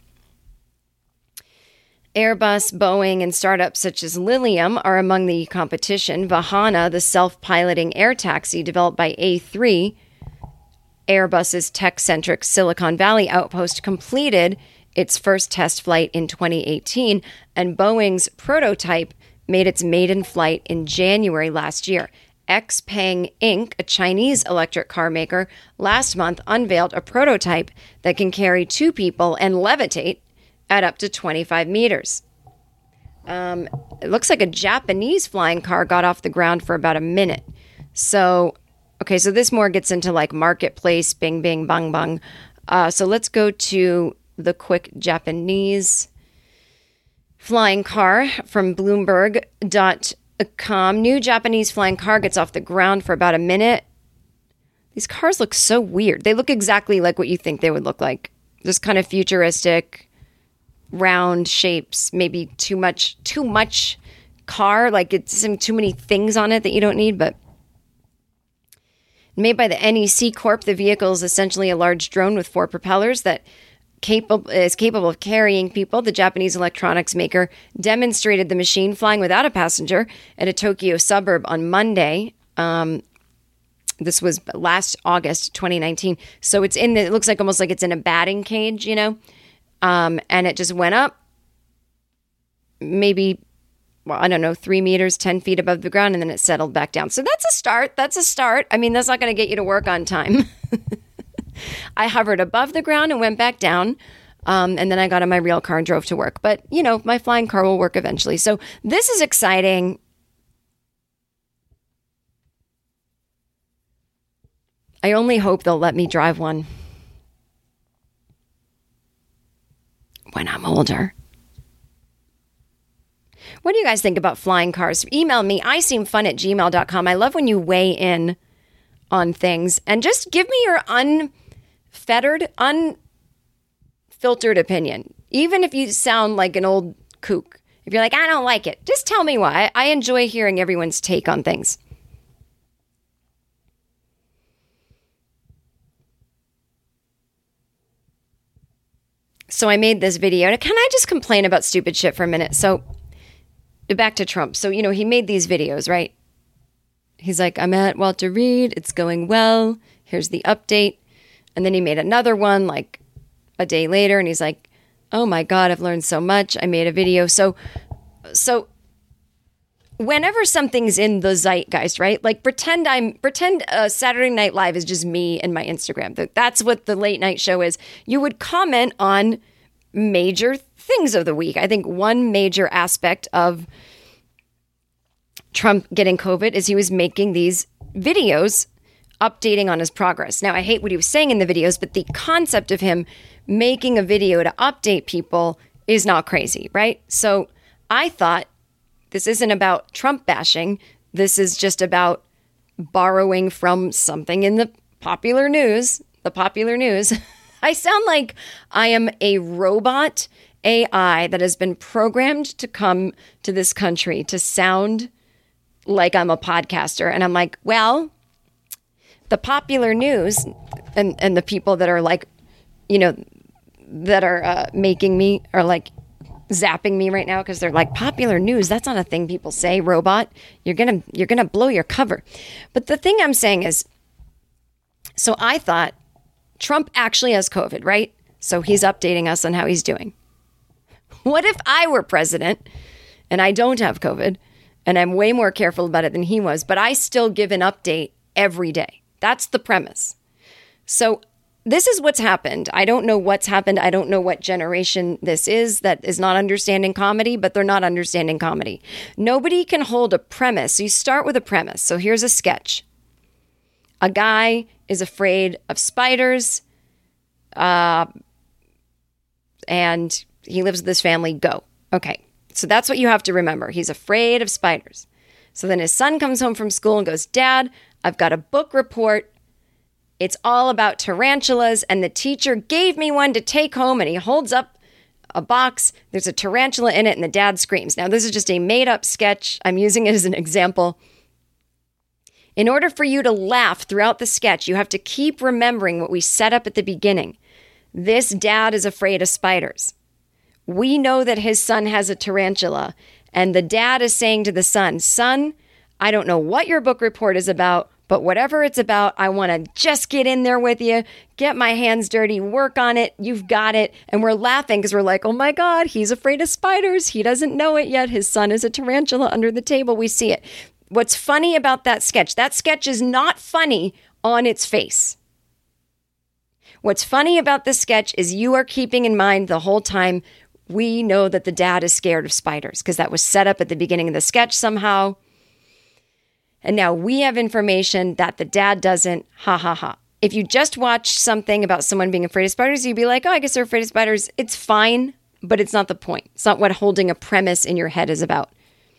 Airbus, Boeing, and startups such as Lilium are among the competition. Vahana, the self-piloting air taxi developed by A three, Airbus's tech-centric Silicon Valley outpost, completed its first test flight in twenty eighteen, and Boeing's prototype made its maiden flight in January last year. Xpeng Incorporated, a Chinese electric car maker, last month unveiled a prototype that can carry two people and levitate at up to twenty-five meters. Um, it looks like a Japanese flying car got off the ground for about a minute. So, okay, so this more gets into like marketplace, bing, bing, bang, bang. Uh, so let's go to the quick Japanese flying car from Bloomberg dot com. New Japanese flying car gets off the ground for about a minute. These cars look so weird. They look exactly like what you think they would look like. Just kind of futuristic, round shapes, maybe too much, too much car. Like it's too many things on it that you don't need, but made by the N E C Corp, the vehicle is essentially a large drone with four propellers that Capable, is capable of carrying people. The Japanese electronics maker demonstrated the machine flying without a passenger at a Tokyo suburb on Monday. Um, this was last August, twenty nineteen. So it's in the, it looks like almost like it's in a batting cage, you know? Um, and it just went up maybe, well, I don't know, three meters, ten feet above the ground, and then it settled back down. So that's a start. That's a start. I mean, that's not going to get you to work on time. I hovered above the ground and went back down. Um, and then I got in my real car and drove to work. But, you know, my flying car will work eventually. So this is exciting. I only hope they'll let me drive one when I'm older. What do you guys think about flying cars? Email me, I seem fun at gmail dot com. I love when you weigh in on things. And just give me your unfettered, unfiltered opinion. Even if you sound like an old kook. If you're like, I don't like it, just tell me why. I, I enjoy hearing everyone's take on things. So I made this video. Can I just complain about stupid shit for a minute? So back to Trump. So, you know, he made these videos, right? He's like, I'm at Walter Reed. It's going well. Here's the update. And then he made another one like a day later. And he's like, oh my God, I've learned so much. I made a video. So, so whenever something's in the zeitgeist, right? Like pretend I'm, pretend uh, Saturday Night Live is just me and my Instagram. That's what the late night show is. You would comment on major things of the week. I think one major aspect of Trump getting COVID is he was making these videos updating on his progress. Now, I hate what he was saying in the videos, but the concept of him making a video to update people is not crazy, right? So I thought this isn't about Trump bashing. This is just about borrowing from something in the popular news, the popular news. I sound like I am a robot A I that has been programmed to come to this country to sound like I'm a podcaster. And I'm like, well, the popular news and, and the people that are like, you know, that are uh, making me are like zapping me right now because they're like, popular news, that's not a thing people say, robot. You're gonna you're gonna blow your cover. But the thing I'm saying is, so I thought Trump actually has COVID, right? So he's updating us on how he's doing. What if I were president and I don't have COVID and I'm way more careful about it than he was, but I still give an update every day? That's the premise. So this is what's happened. I don't know what's happened. I don't know what generation this is that is not understanding comedy, but they're not understanding comedy. Nobody can hold a premise. So you start with a premise. So here's a sketch. A guy is afraid of spiders, uh, and he lives with his family. Go. Okay. So that's what you have to remember. He's afraid of spiders. So then his son comes home from school and goes, Dad, I've got a book report. It's all about tarantulas, and the teacher gave me one to take home, and he holds up a box. There's a tarantula in it, and the dad screams. Now, this is just a made-up sketch. I'm using it as an example. In order for you to laugh throughout the sketch, you have to keep remembering what we set up at the beginning. This dad is afraid of spiders. We know that his son has a tarantula, and the dad is saying to the son, Son, I don't know what your book report is about, but whatever it's about, I want to just get in there with you, get my hands dirty, work on it. You've got it. And we're laughing because we're like, oh my God, he's afraid of spiders. He doesn't know it yet. His son is a tarantula under the table. We see it. What's funny about that sketch? That sketch is not funny on its face. What's funny about this sketch is you are keeping in mind the whole time, we know that the dad is scared of spiders because that was set up at the beginning of the sketch somehow. And now we have information that the dad doesn't. Ha, ha, ha. If you just watch something about someone being afraid of spiders, you'd be like, oh, I guess they're afraid of spiders. It's fine, but it's not the point. It's not what holding a premise in your head is about.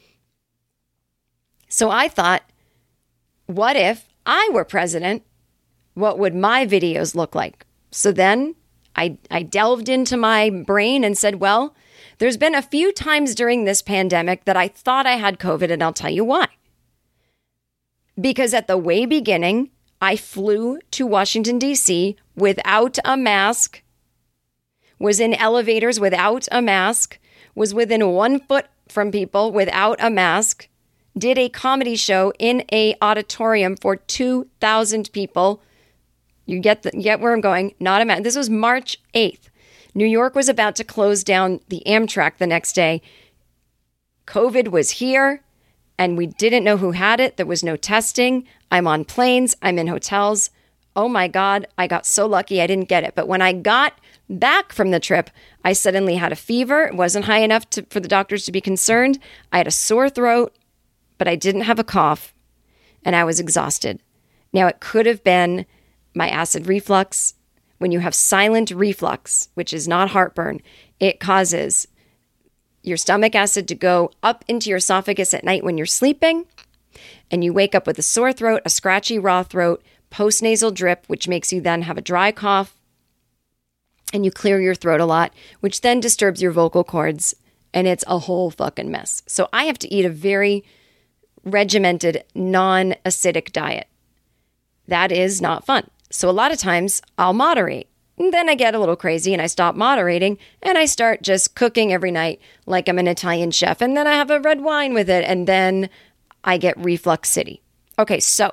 So I thought, what if I were president? What would my videos look like? So then I, I delved into my brain and said, well, there's been a few times during this pandemic that I thought I had COVID, and I'll tell you why. Because at the way beginning, I flew to Washington, D C without a mask, was in elevators without a mask, was within one foot from people without a mask, did a comedy show in a auditorium for two thousand people. You get the, you get where I'm going. Not a mask. This was March eighth. New York was about to close down the Amtrak the next day. COVID was here. And we didn't know who had it. There was no testing. I'm on planes. I'm in hotels. Oh my God, I got so lucky I didn't get it. But when I got back from the trip, I suddenly had a fever. It wasn't high enough to, for the doctors to be concerned. I had a sore throat, but I didn't have a cough. And I was exhausted. Now, it could have been my acid reflux. When you have silent reflux, which is not heartburn, it causes your stomach acid to go up into your esophagus at night when you're sleeping, and you wake up with a sore throat, a scratchy raw throat, postnasal drip, which makes you then have a dry cough, and you clear your throat a lot, which then disturbs your vocal cords, and it's a whole fucking mess. So I have to eat a very regimented, non-acidic diet. That is not fun. So a lot of times I'll moderate. And then I get a little crazy and I stop moderating and I start just cooking every night like I'm an Italian chef. And then I have a red wine with it. And then I get reflux city. Okay, so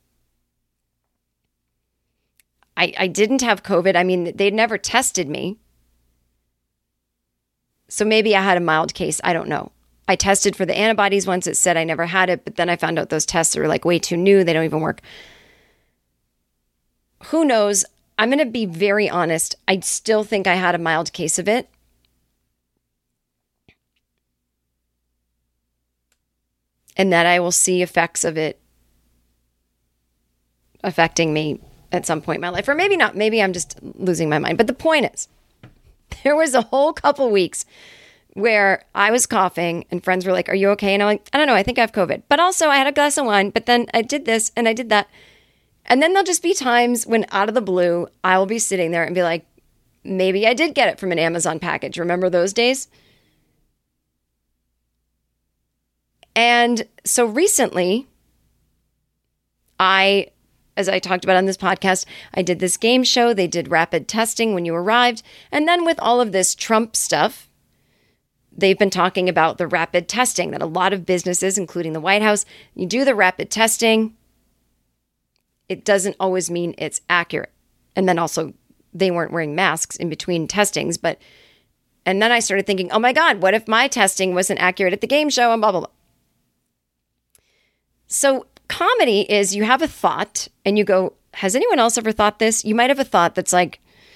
I, I didn't have COVID. I mean, they'd never tested me. So maybe I had a mild case. I don't know. I tested for the antibodies once. It said I never had it. But then I found out those tests are like way too new. They don't even work. Who knows? I'm going to be very honest. I still think I had a mild case of it. And that I will see effects of it affecting me at some point in my life. Or maybe not. Maybe I'm just losing my mind. But the point is, there was a whole couple weeks where I was coughing and friends were like, are you okay? And I'm like, I don't know. I think I have COVID. But also I had a glass of wine. But then I did this and I did that. And then there'll just be times when out of the blue, I will be sitting there and be like, maybe I did get it from an Amazon package. Remember those days? And so recently, I, as I talked about on this podcast, I did this game show. They did rapid testing when you arrived. And then with all of this Trump stuff, they've been talking about the rapid testing that a lot of businesses, including the White House, you do the rapid testing. It doesn't always mean it's accurate. And then also they weren't wearing masks in between testings. But, and then I started thinking, oh my God, what if my testing wasn't accurate at the game show and blah, blah, blah. So comedy is you have a thought and you go, has anyone else ever thought this? You might have a thought that's like,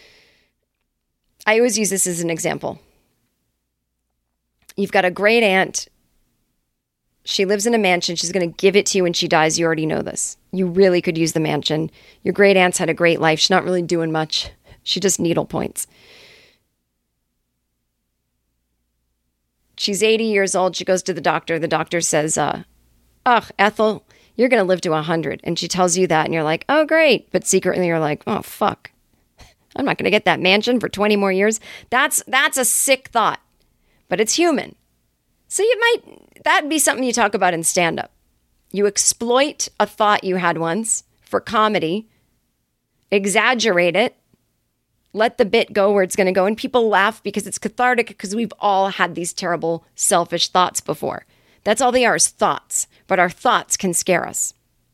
I always use this as an example. You've got a great aunt. She lives in a mansion. She's going to give it to you when she dies. You already know this. You really could use the mansion. Your great aunt's had a great life. She's not really doing much. She just needle points. She's eighty years old. She goes to the doctor. The doctor says, uh, oh, Ethel, you're going to live to one hundred. And she tells you that, and you're like, oh, great. But secretly, you're like, oh, fuck. I'm not going to get that mansion for twenty more years. That's that's a sick thought, but it's human. So you might, that'd be something you talk about in stand-up. You exploit a thought you had once for comedy, exaggerate it, let the bit go where it's going to go, and people laugh because it's cathartic because we've all had these terrible, selfish thoughts before. That's all they are, is thoughts, but our thoughts can scare us.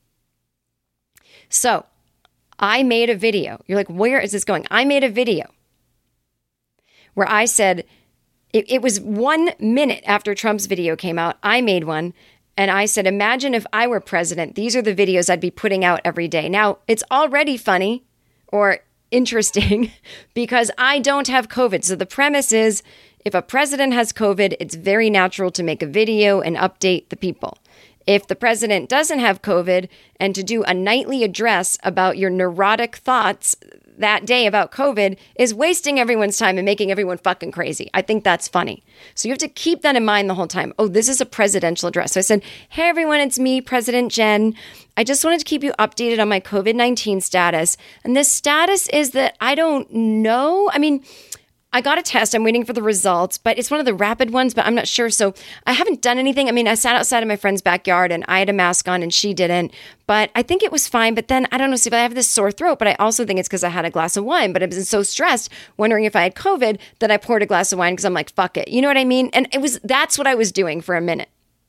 So I made a video. You're like, where is this going? I made a video where I said, it, it was one minute after Trump's video came out. I made one and I said, imagine if I were president. These are the videos I'd be putting out every day. Now, it's already funny or interesting because I don't have COVID. So the premise is if a president has COVID, it's very natural to make a video and update the people. If the president doesn't have COVID and to do a nightly address about your neurotic thoughts that day about COVID is wasting everyone's time and making everyone fucking crazy. I think that's funny. So you have to keep that in mind the whole time. Oh, this is a presidential address. So I said, hey, everyone, it's me, President Jen. I just wanted to keep you updated on my COVID nineteen status. And the status is that I don't know. I mean, I got a test. I'm waiting for the results, but it's one of the rapid ones, but I'm not sure. So I haven't done anything. I mean, I sat outside of my friend's backyard and I had a mask on and she didn't, but I think it was fine. But then I don't know, see if I have this sore throat, but I also think it's because I had a glass of wine, but I was so stressed wondering if I had COVID that I poured a glass of wine because I'm like, fuck it. You know what I mean? And it was, that's what I was doing for a minute.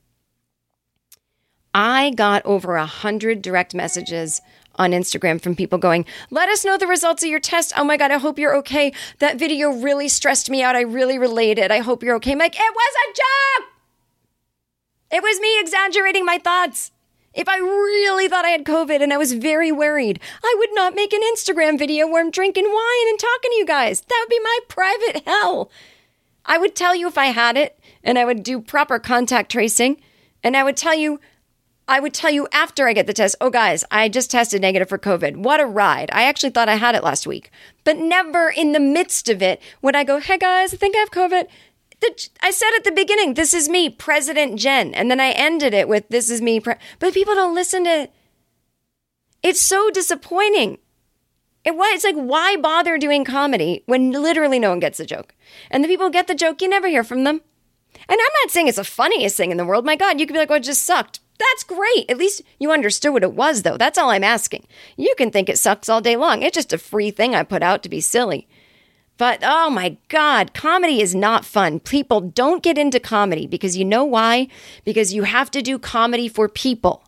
I got over a hundred direct messages on Instagram from people going, let us know the results of your test. Oh my God, I hope you're okay. That video really stressed me out. I really related. I hope you're okay. I'm like, it was a joke. It was me exaggerating my thoughts. If I really thought I had COVID and I was very worried, I would not make an Instagram video where I'm drinking wine and talking to you guys. That would be my private hell. I would tell you if I had it and I would do proper contact tracing and I would tell you I would tell you after I get the test, oh, guys, I just tested negative for COVID. What a ride. I actually thought I had it last week. But never in the midst of it would I go, hey, guys, I think I have COVID. I said at the beginning, this is me, President Jen. And then I ended it with, this is me. Pre-. But people don't listen to it. It's so disappointing. It was, it's like, why bother doing comedy when literally no one gets the joke? And the people who get the joke, you never hear from them. And I'm not saying it's the funniest thing in the world. My God, you could be like, well, it just sucked. That's great. At least you understood what it was, though. That's all I'm asking. You can think it sucks all day long. It's just a free thing I put out to be silly. But, oh my God, comedy is not fun. People don't get into comedy because you know why? Because you have to do comedy for people.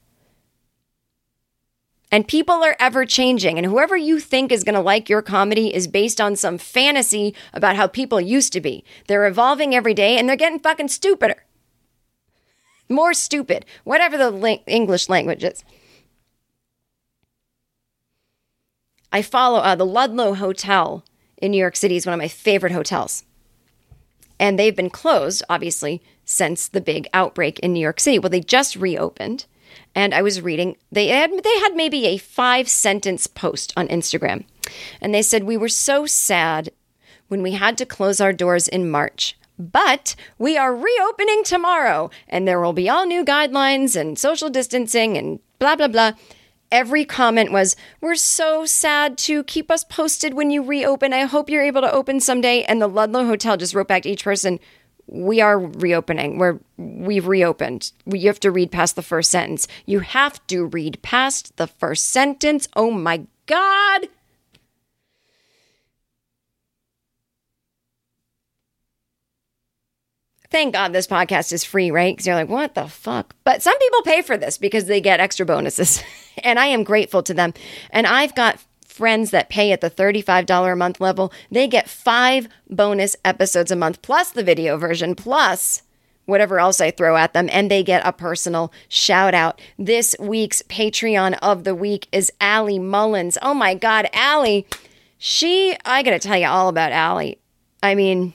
And people are ever changing. And whoever you think is going to like your comedy is based on some fantasy about how people used to be. They're evolving every day and they're getting fucking stupider. More stupid, whatever the la- English language is. I follow uh, the Ludlow Hotel in New York City is one of my favorite hotels. And they've been closed, obviously, since the big outbreak in New York City. Well, they just reopened. And I was reading, they had, they had maybe a five-sentence post on Instagram. And they said, we were so sad when we had to close our doors in March. But we are reopening tomorrow, and there will be all new guidelines and social distancing and blah, blah, blah. Every comment was, we're so sad to keep us posted when you reopen. I hope you're able to open someday. And the Ludlow Hotel just wrote back to each person, we are reopening. We're, we've reopened. You have to read past the first sentence. You have to read past the first sentence. Oh, my God. Thank God this podcast is free, right? Because you're like, what the fuck? But some people pay for this because they get extra bonuses. And I am grateful to them. And I've got friends that pay at the thirty-five dollars a month level, they get five bonus episodes a month, plus the video version, plus whatever else I throw at them, and they get a personal shout out. This week's Patreon of the week is Allie Mullins. Oh my God, Allie. She, I gotta tell you all about Allie. I mean,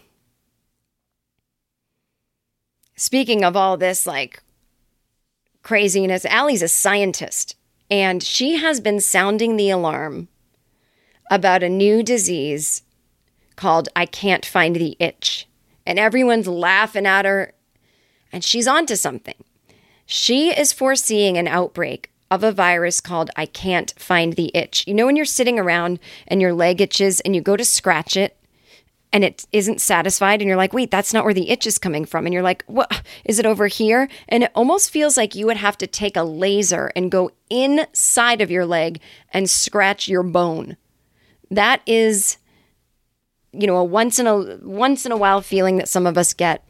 speaking of all this like craziness, Allie's a scientist, and she has been sounding the alarm about a new disease called I can't find the itch. And everyone's laughing at her. And she's onto something. She is foreseeing an outbreak of a virus called I can't find the itch. You know when you're sitting around and your leg itches and you go to scratch it and it isn't satisfied and you're like, wait, that's not where the itch is coming from. And you're like, what? Is it over here? And it almost feels like you would have to take a laser and go inside of your leg and scratch your bone. That is, you know, a once in a once in a while feeling that some of us get.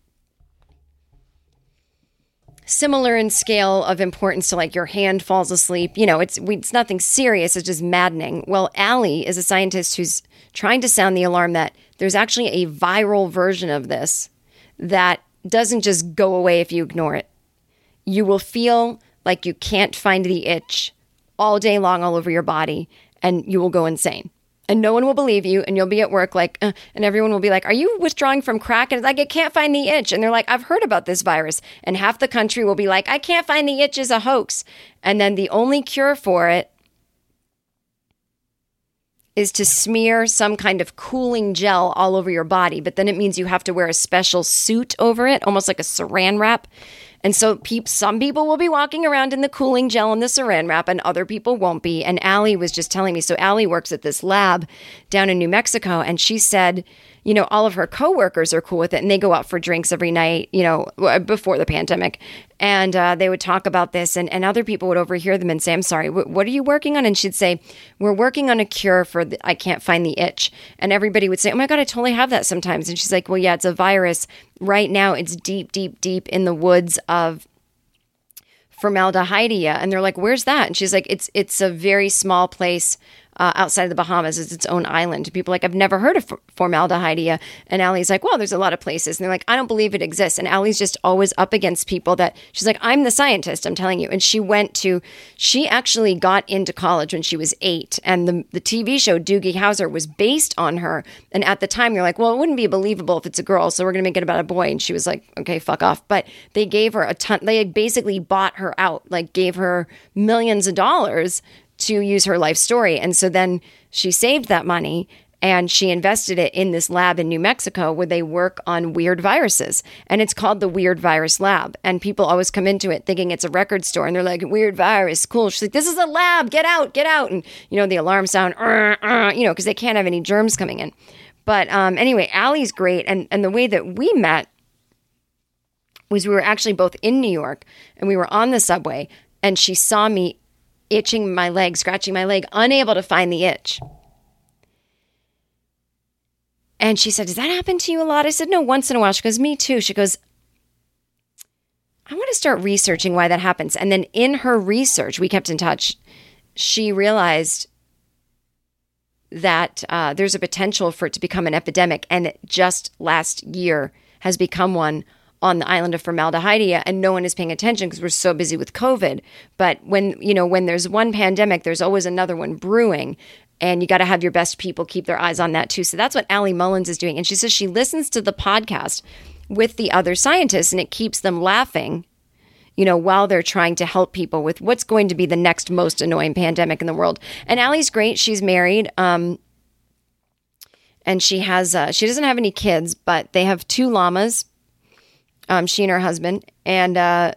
Similar in scale of importance to like your hand falls asleep. You know, it's it's nothing serious. It's just maddening. Well, Allie is a scientist who's trying to sound the alarm that there's actually a viral version of this that doesn't just go away if you ignore it. You will feel like you can't find the itch all day long all over your body, and you will go insane. And no one will believe you, and you'll be at work like, uh, and everyone will be like, are you withdrawing from crack? And it's like, I can't find the itch. And they're like, I've heard about this virus. And half the country will be like, I can't find the itch is a hoax. And then the only cure for it is to smear some kind of cooling gel all over your body. But then it means you have to wear a special suit over it, almost like a saran wrap. And so pe- some people will be walking around in the cooling gel and the saran wrap, and other people won't be. And Allie was just telling me, so Allie works at this lab down in New Mexico, and she said, you know, all of her coworkers are cool with it, and they go out for drinks every night, you know, before the pandemic. And uh, they would talk about this, and, and other people would overhear them and say, I'm sorry, what, what are you working on? And she'd say, we're working on a cure for the, I can't find the itch. And everybody would say, oh my God, I totally have that sometimes. And she's like, well, yeah, it's a virus. Right now, it's deep, deep, deep in the woods of formaldehyde. And they're like, where's that? And she's like, it's it's a very small place uh, outside of the Bahamas. It's its own island. People are like, I've never heard of formaldehyde. And Allie's like, well, there's a lot of places. And they're like, I don't believe it exists. And Allie's just always up against people that she's like, I'm the scientist, I'm telling you. And she went to, she actually got into college when she was eight. And the, the T V show Doogie Howser was based on her. And at the time, you're like, well, it wouldn't be believable if it's a girl. So we're going to make it about a boy. And she was like, okay, fuck off. But they gave her a ton, they had basically bought her out, like gave her millions of dollars to use her life story. And so then she saved that money and she invested it in this lab in New Mexico where they work on weird viruses. And it's called the Weird Virus Lab. And people always come into it thinking it's a record store. And they're like, weird virus, cool. She's like, this is a lab, get out, get out. And, you know, the alarm sound, uh, uh, you know, because they can't have any germs coming in. But um, anyway, Allie's great. And, and the way that we met was we were actually both in New York and we were on the subway and she saw me itching my leg, scratching my leg, unable to find the itch. And she said, does that happen to you a lot? I said, no, once in a while. She goes, me too. She goes, I want to start researching why that happens. And then in her research, we kept in touch, she realized that uh, there's a potential for it to become an epidemic. And just last year has become one on the island of formaldehyde, and no one is paying attention because we're so busy with COVID. But when, you know, when there's one pandemic, there's always another one brewing, and you got to have your best people keep their eyes on that too. So that's what Allie Mullins is doing. And she says she listens to the podcast with the other scientists, and it keeps them laughing, you know, while they're trying to help people with what's going to be the next most annoying pandemic in the world. And Allie's great. She's married. Um, and she has, uh, she doesn't have any kids, but they have two llamas. Um, she and her husband, and uh,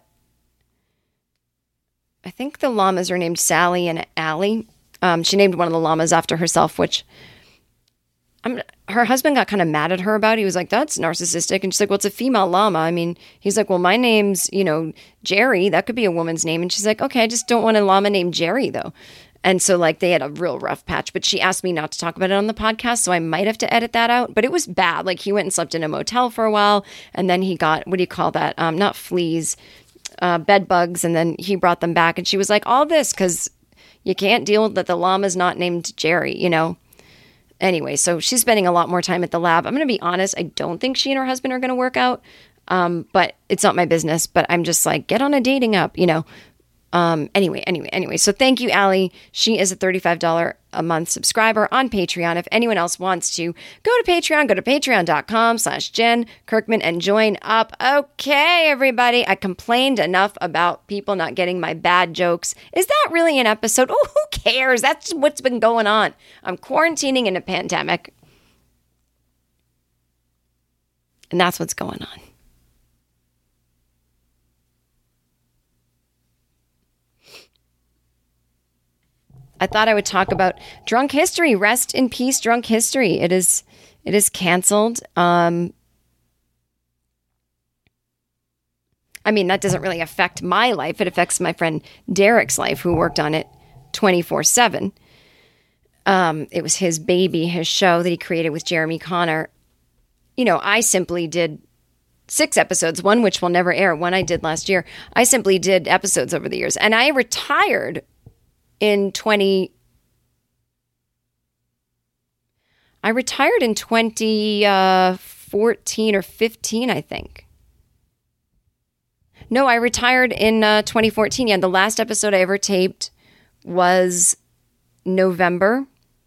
I think the llamas are named Sally and Allie. Um, she named one of the llamas after herself, which I'm, her husband got kind of mad at her about. He was like, that's narcissistic. And she's like, well, it's a female llama. I mean, he's like, well, my name's, you know, Jerry. That could be a woman's name. And she's like, okay, I just don't want a llama named Jerry, though. And so, like, they had a real rough patch. But she asked me not to talk about it on the podcast, so I might have to edit that out. But it was bad. Like, he went and slept in a motel for a while, and then he got, what do you call that? Um, not fleas, uh, bed bugs, and then he brought them back. And she was like, all this, because, You can't deal with that the llama's not named Jerry, you know? Anyway, so she's spending a lot more time at the lab. I'm going to be honest, I don't think she and her husband are going to work out, um, but it's not my business. But I'm just like, get on a dating app, you know? Um, anyway, anyway, anyway. So thank you, Allie. She is a thirty-five dollars a month subscriber on Patreon. If anyone else wants to go to Patreon, go to patreon.com slash Jen Kirkman and join up. Okay, everybody. I complained enough about people not getting my bad jokes. Is that really an episode? Oh, who cares? That's what's been going on. I'm quarantining in a pandemic. And that's what's going on. I thought I would talk about Drunk History. Rest in peace, Drunk History. It is it is canceled. Um, I mean, that doesn't really affect my life. It affects my friend Derek's life, who worked on it twenty-four seven. Um, it was his baby, his show that he created with Jeremy Connor. You know, I simply did six episodes, one which will never air, one I did last year. I simply did episodes over the years. And I retired in twenty I retired in twenty fourteen or fifteen, I think. No, I retired in uh, twenty fourteen. Yeah, the last episode I ever taped was November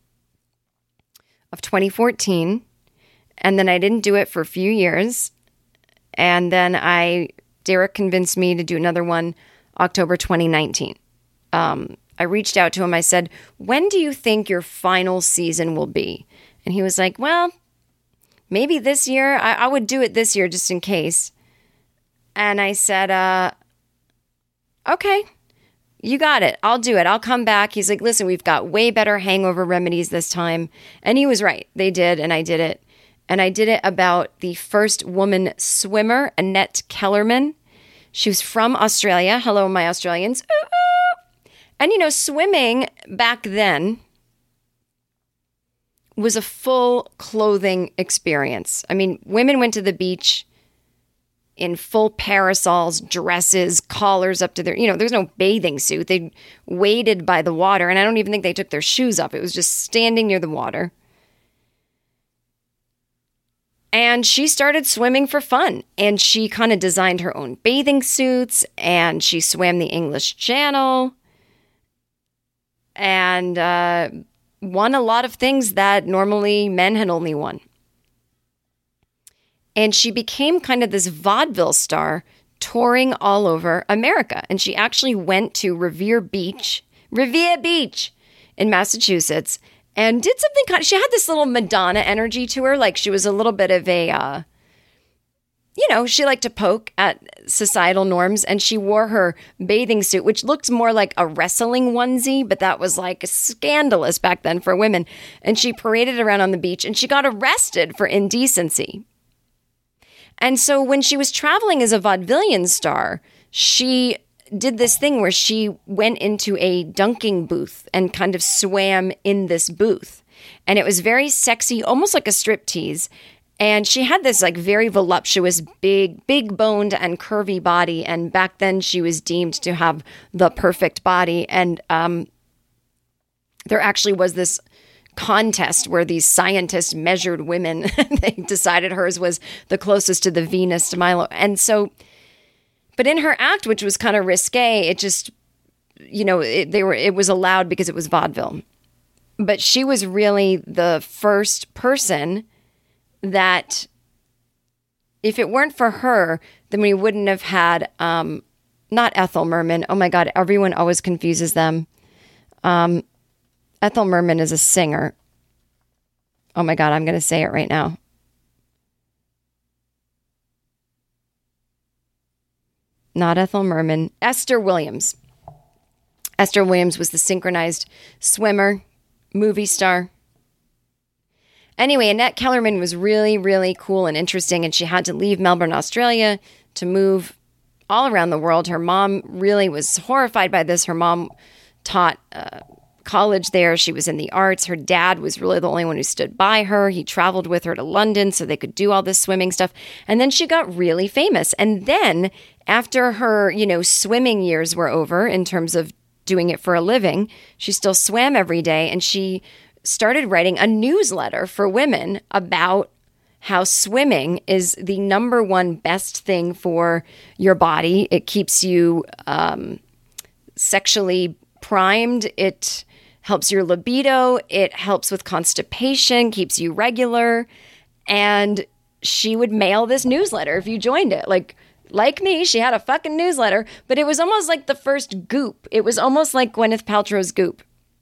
of twenty fourteen. And then I didn't do it for a few years. And then I, Derek convinced me to do another one October twenty nineteen. Um, I reached out to him. I said, when do you think your final season will be? And he was like, well, maybe this year. I, I would do it this year just in case. And I said, uh, okay, you got it. I'll do it. I'll come back. He's like, listen, we've got way better hangover remedies this time. And he was right. They did. And I did it. And I did it about the first woman swimmer, Annette Kellerman. She was from Australia. Hello, my Australians. Ooh, ooh. And, you know, swimming back then was a full clothing experience. I mean, women went to the beach in full parasols, dresses, collars up to their, you know, there's no bathing suit. They waded by the water, and I don't even think they took their shoes off. It was just standing near the water. And she started swimming for fun, and she kind of designed her own bathing suits, and she swam the English Channel, and uh, won a lot of things that normally men had only won. And she became kind of this vaudeville star touring all over America. And she actually went to Revere Beach, Revere Beach in Massachusetts, and did something kind of, she had this little Madonna energy to her. Like she was a little bit of a, uh, you know, she liked to poke at societal norms, and she wore her bathing suit, which looked more like a wrestling onesie, but that was like scandalous back then for women. And she paraded around on the beach, and she got arrested for indecency. And so when she was traveling as a vaudevillian star, she did this thing where she went into a dunking booth and kind of swam in this booth. And it was very sexy, almost like a striptease. And she had this like very voluptuous, big, big boned and curvy body. And back then she was deemed to have the perfect body. And um, there actually was this contest where these scientists measured women. They decided hers was the closest to the Venus de Milo. And so, but in her act, which was kind of risque, it just, you know, it, they were, it was allowed because it was vaudeville. But she was really the first person that, if it weren't for her, then we wouldn't have had, um, not Ethel Merman. Oh my God, everyone always confuses them. Um, Ethel Merman is a singer. Oh my God, I'm going to say it right now. Not Ethel Merman. Esther Williams. Esther Williams was the synchronized swimmer, movie star. Anyway, Annette Kellerman was really, really cool and interesting, and she had to leave Melbourne, Australia to move all around the world. Her mom really was horrified by this. Her mom taught uh, college there. She was in the arts. Her dad was really the only one who stood by her. He traveled with her to London so they could do all this swimming stuff. And then she got really famous. And then after her, you know, swimming years were over in terms of doing it for a living. She still swam every day, and she started writing a newsletter for women about how swimming is the number one best thing for your body. It keeps you um, sexually primed. It helps your libido. It helps with constipation, keeps you regular. And she would mail this newsletter if you joined it. Like, like me, she had a fucking newsletter, but it was almost like the first Goop. It was almost like Gwyneth Paltrow's Goop.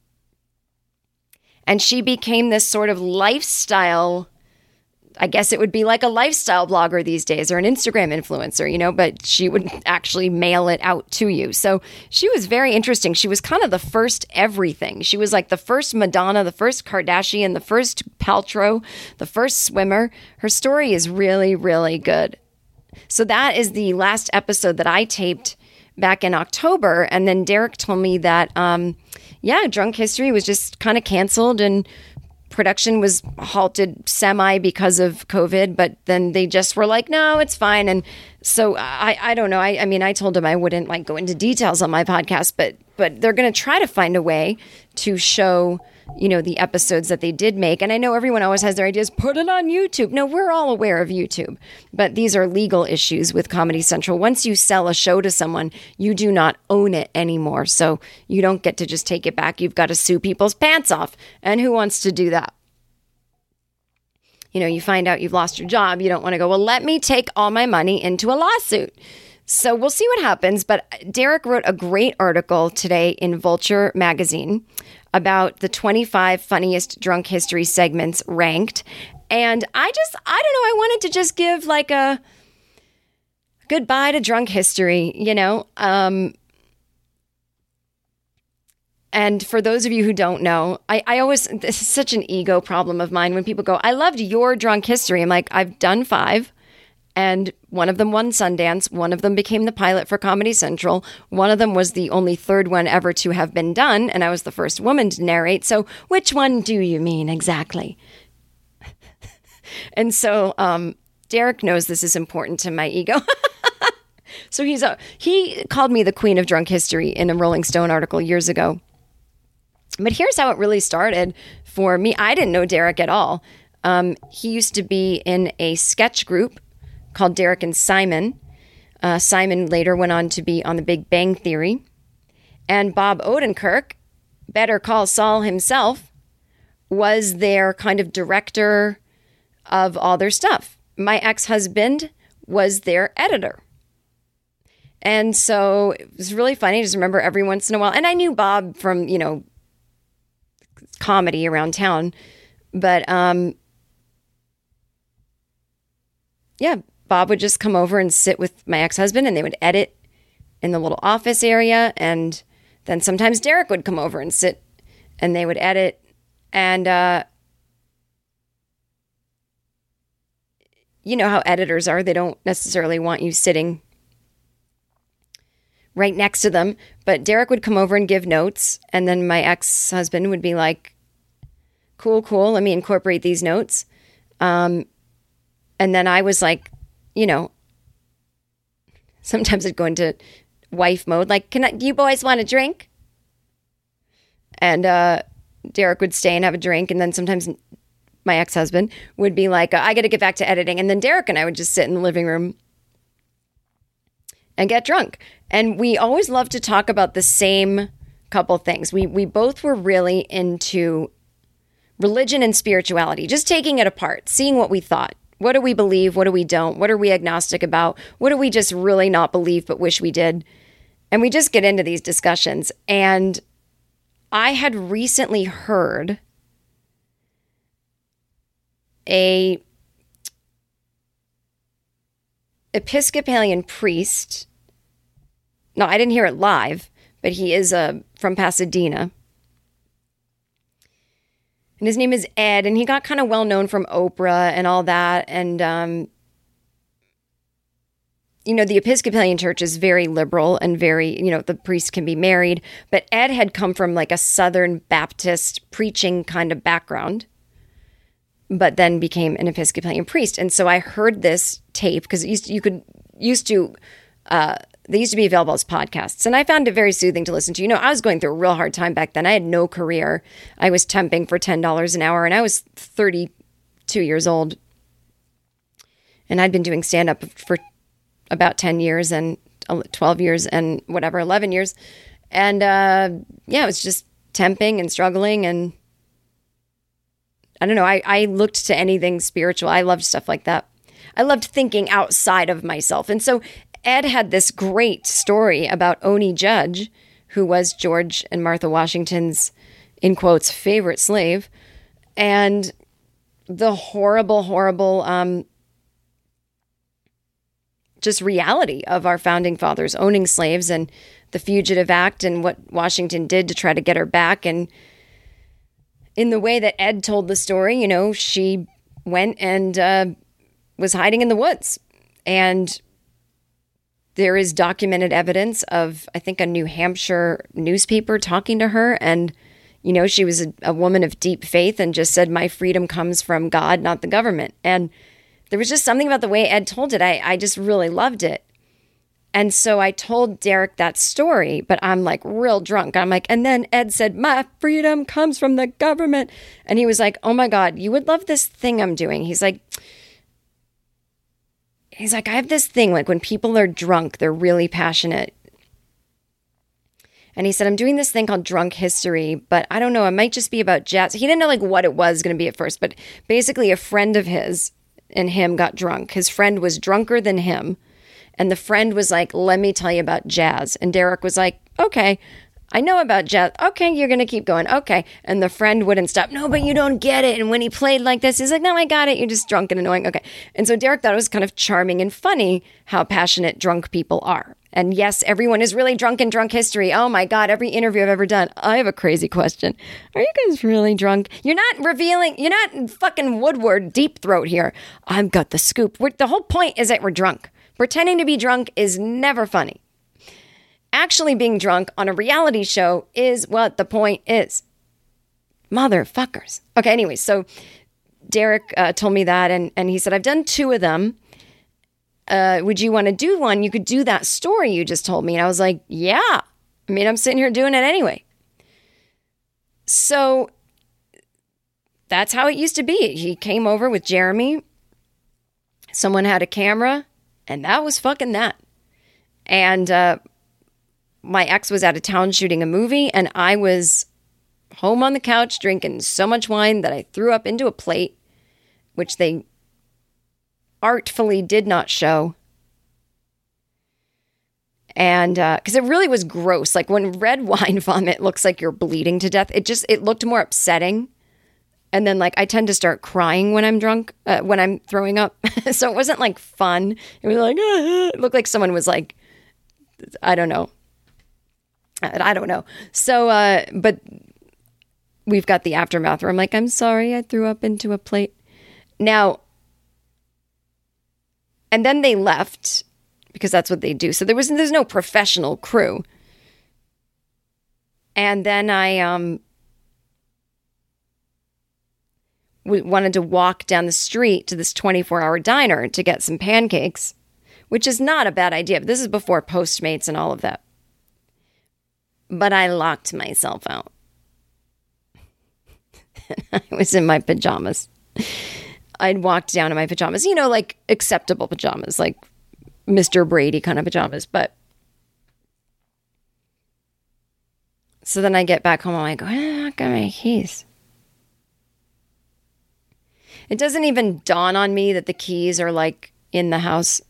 And she became this sort of lifestyle, I guess it would be like a lifestyle blogger these days or an Instagram influencer, you know, but she would actually mail it out to you. So she was very interesting. She was kind of the first everything. She was like the first Madonna, the first Kardashian, the first Paltrow, the first swimmer. Her story is really, really good. So that is the last episode that I taped back in October. And then Derek told me that, um, yeah, Drunk History was just kind of canceled and production was halted semi because of COVID, but then they just were like, no, it's fine. And so I, I don't know. I, I mean, I told him I wouldn't like go into details on my podcast, but, but they're going to try to find a way to show, you know, the episodes that they did make. And I know everyone always has their ideas, put it on YouTube. No, we're all aware of YouTube, but these are legal issues with Comedy Central. Once you sell a show to someone, you do not own it anymore. So you don't get to just take it back. You've got to sue people's pants off. And who wants to do that? You know, you find out you've lost your job. You don't want to go, well, let me take all my money into a lawsuit. So we'll see what happens. But Derek wrote a great article today in Vulture magazine about the twenty-five funniest drunk history segments ranked. And I just, I don't know, I wanted to just give like a goodbye to drunk history, you know? Um, and for those of you who don't know, I, I always, this is such an ego problem of mine when people go, I loved your drunk history. I'm like, I've done five. And one of them won Sundance. One of them became the pilot for Comedy Central. One of them was the only third one ever to have been done. And I was the first woman to narrate. So which one do you mean exactly? And so um, Derek knows this is important to my ego. So he's a, he called me the queen of drunk history in a Rolling Stone article years ago. But here's how it really started for me. I didn't know Derek at all. Um, he used to be in a sketch group called Derek and Simon. Uh, Simon later went on to be on The Big Bang Theory. And Bob Odenkirk, Better Call Saul himself, was their kind of director of all their stuff. My ex-husband was their editor. And so it was really funny. I just remember every once in a while. And I knew Bob from, you know, comedy around town. But, um, yeah, Bob would just come over and sit with my ex-husband and they would edit in the little office area. And then sometimes Derek would come over and sit and they would edit. And, uh, you know how editors are. They don't necessarily want you sitting right next to them. But Derek would come over and give notes. And then my ex-husband would be like, cool, cool. Let me incorporate these notes. Um, and then I was like, you know, sometimes I'd go into wife mode. Like, can I, do you boys want a drink? And uh, Derek would stay and have a drink. And then sometimes my ex-husband would be like, I got to get back to editing. And then Derek and I would just sit in the living room and get drunk. And we always loved to talk about the same couple things. We we both were really into religion and spirituality, just taking it apart, seeing what we thought. What do we believe? What do we don't? What are we agnostic about? What do we just really not believe but wish we did? And we just get into these discussions. And I had recently heard a Episcopalian priest. No, I didn't hear it live, but he is uh, from Pasadena. And his name is Ed, and he got kind of well known from Oprah and all that. And, um, you know, the Episcopalian Church is very liberal and very, you know, the priest can be married. But Ed had come from like a Southern Baptist preaching kind of background, but then became an Episcopalian priest. And so I heard this tape because you could used to uh, They used to be available as podcasts, and I found it very soothing to listen to. You know, I was going through a real hard time back then. I had no career. I was temping for ten dollars an hour, and I was thirty-two years old. And I'd been doing stand-up for about ten years and twelve years and whatever, eleven years. And, uh, yeah, it was just temping and struggling, and I don't know. I, I looked to anything spiritual. I loved stuff like that. I loved thinking outside of myself. And so Ed had this great story about Oni Judge, who was George and Martha Washington's, in quotes, favorite slave, and the horrible, horrible, um, just reality of our founding fathers owning slaves and the Fugitive Act and what Washington did to try to get her back. And in the way that Ed told the story, you know, she went and uh, was hiding in the woods. And there is documented evidence of, I think, a New Hampshire newspaper talking to her. And, you know, she was a, a woman of deep faith and just said, my freedom comes from God, not the government. And there was just something about the way Ed told it. I, I just really loved it. And so I told Derek that story, but I'm like real drunk. I'm like, and then Ed said, my freedom comes from the government. And he was like, oh my God, you would love this thing I'm doing. He's like, He's like, I have this thing, like when people are drunk, they're really passionate. And he said, I'm doing this thing called Drunk History, but I don't know, it might just be about jazz. He didn't know like what it was going to be at first, but basically a friend of his and him got drunk. His friend was drunker than him. And the friend was like, let me tell you about jazz. And Derek was like, okay, I know about jazz. Okay, you're going to keep going. Okay. And the friend wouldn't stop. No, but you don't get it. And when he played like this, he's like, no, I got it. You're just drunk and annoying. Okay. And so Derek thought it was kind of charming and funny how passionate drunk people are. And yes, everyone is really drunk in Drunk History. Oh my God, every interview I've ever done. I have a crazy question. Are you guys really drunk? You're not revealing, you're not fucking Woodward Deep Throat here. I've got the scoop. We're, the whole point is that we're drunk. Pretending to be drunk is never funny. Actually being drunk on a reality show is what the point is. Motherfuckers. Okay, anyway, so Derek uh, told me that, and, and he said, I've done two of them. Uh, would you want to do one? You could do that story you just told me. And I was like, yeah. I mean, I'm sitting here doing it anyway. So that's how it used to be. He came over with Jeremy. Someone had a camera, and that was fucking that. And uh, my ex was out of town shooting a movie, and I was home on the couch drinking so much wine that I threw up into a plate, which they artfully did not show. And because uh, it really was gross. Like when red wine vomit looks like you're bleeding to death, it just, it looked more upsetting. And then like I tend to start crying when I'm drunk, uh, when I'm throwing up. So it wasn't like fun. It was like, ah. It looked like someone was like, I don't know. I don't know. So, uh, but we've got the aftermath where I'm like, I'm sorry, I threw up into a plate. Now, and then they left because that's what they do. So there was, there's no professional crew. And then I um, w- wanted to walk down the street to this twenty-four hour diner to get some pancakes, which is not a bad idea. But this is before Postmates and all of that. But I locked myself out. I was in my pajamas. I'd walked down in my pajamas, you know, like acceptable pajamas, like Mister Brady kind of pajamas. But so then I get back home. I'm like, oh, I got my keys. It doesn't even dawn on me that the keys are like in the house.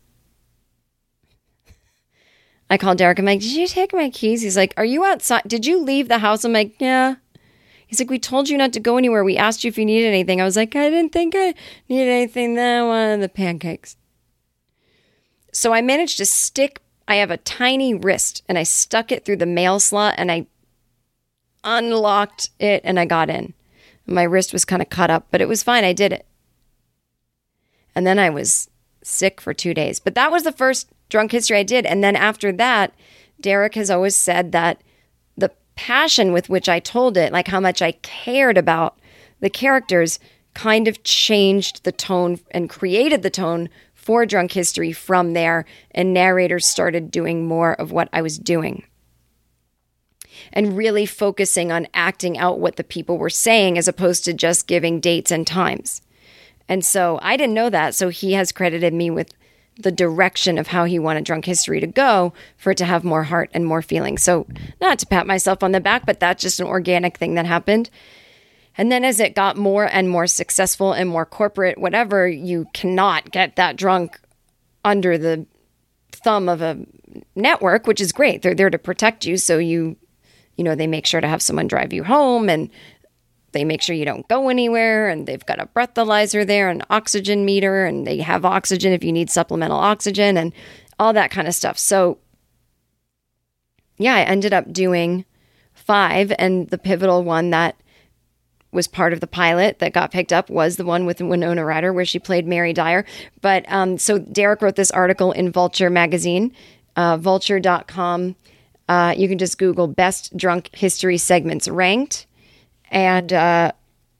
I called Derek. I'm like, did you take my keys? He's like, are you outside? Did you leave the house? I'm like, yeah. He's like, we told you not to go anywhere. We asked you if you needed anything. I was like, I didn't think I needed anything. Then I wanted the pancakes. So I managed to stick, I have a tiny wrist, and I stuck it through the mail slot, and I unlocked it, and I got in. My wrist was kind of cut up, but it was fine. I did it. And then I was sick for two days. But that was the first Drunk History I did. And then after that, Derek has always said that the passion with which I told it, like how much I cared about the characters, kind of changed the tone and created the tone for Drunk History from there, and narrators started doing more of what I was doing and really focusing on acting out what the people were saying as opposed to just giving dates and times. And so I didn't know that, so he has credited me with the direction of how he wanted Drunk History to go for it to have more heart and more feeling. So not to pat myself on the back, but that's just an organic thing that happened. And then as it got more and more successful and more corporate, whatever, you cannot get that drunk under the thumb of a network, which is great. They're there to protect you. So you, you know, they make sure to have someone drive you home, and they make sure you don't go anywhere, and they've got a breathalyzer there, an oxygen meter, and they have oxygen if you need supplemental oxygen and all that kind of stuff. So yeah, I ended up doing five, and the pivotal one that was part of the pilot that got picked up was the one with Winona Ryder where she played Mary Dyer. But um, so Derek wrote this article in Vulture magazine, uh, vulture dot com. Uh, you can just Google best drunk history segments ranked. And uh,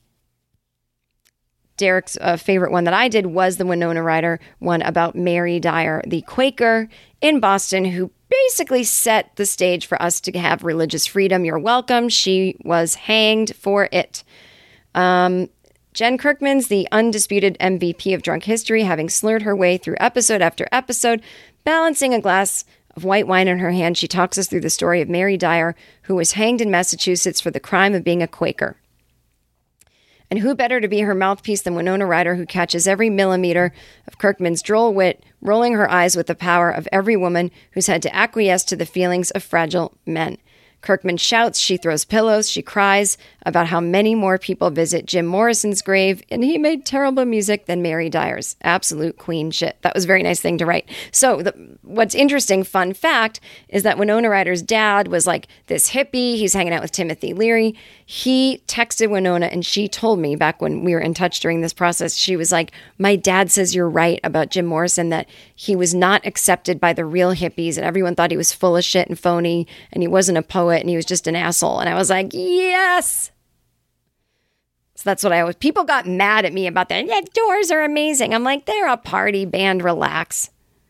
Derek's uh, favorite one that I did was the Winona Ryder one about Mary Dyer, the Quaker in Boston, who basically set the stage for us to have religious freedom. You're welcome. She was hanged for it. Um, Jen Kirkman's the undisputed M V P of Drunk History, having slurred her way through episode after episode, balancing a glass of white wine in her hand. She talks us through the story of Mary Dyer, who was hanged in Massachusetts for the crime of being a Quaker. And who better to be her mouthpiece than Winona Ryder, who catches every millimeter of Kirkman's droll wit, rolling her eyes with the power of every woman who's had to acquiesce to the feelings of fragile men. Kirkman shouts, she throws pillows, she cries about how many more people visit Jim Morrison's grave, and he made terrible music than Mary Dyer's. Absolute queen shit. That was a very nice thing to write. So the, what's interesting, fun fact, is that Winona Ryder's dad was like this hippie. He's hanging out with Timothy Leary. He texted Winona, and she told me back when we were in touch during this process, she was like, my dad says you're right about Jim Morrison, that he was not accepted by the real hippies, and everyone thought he was full of shit and phony, and he wasn't a poet, and he was just an asshole. And I was like, yes. So that's what I always, people got mad at me about that. Yeah, Doors are amazing. I'm like, they're a party band, relax.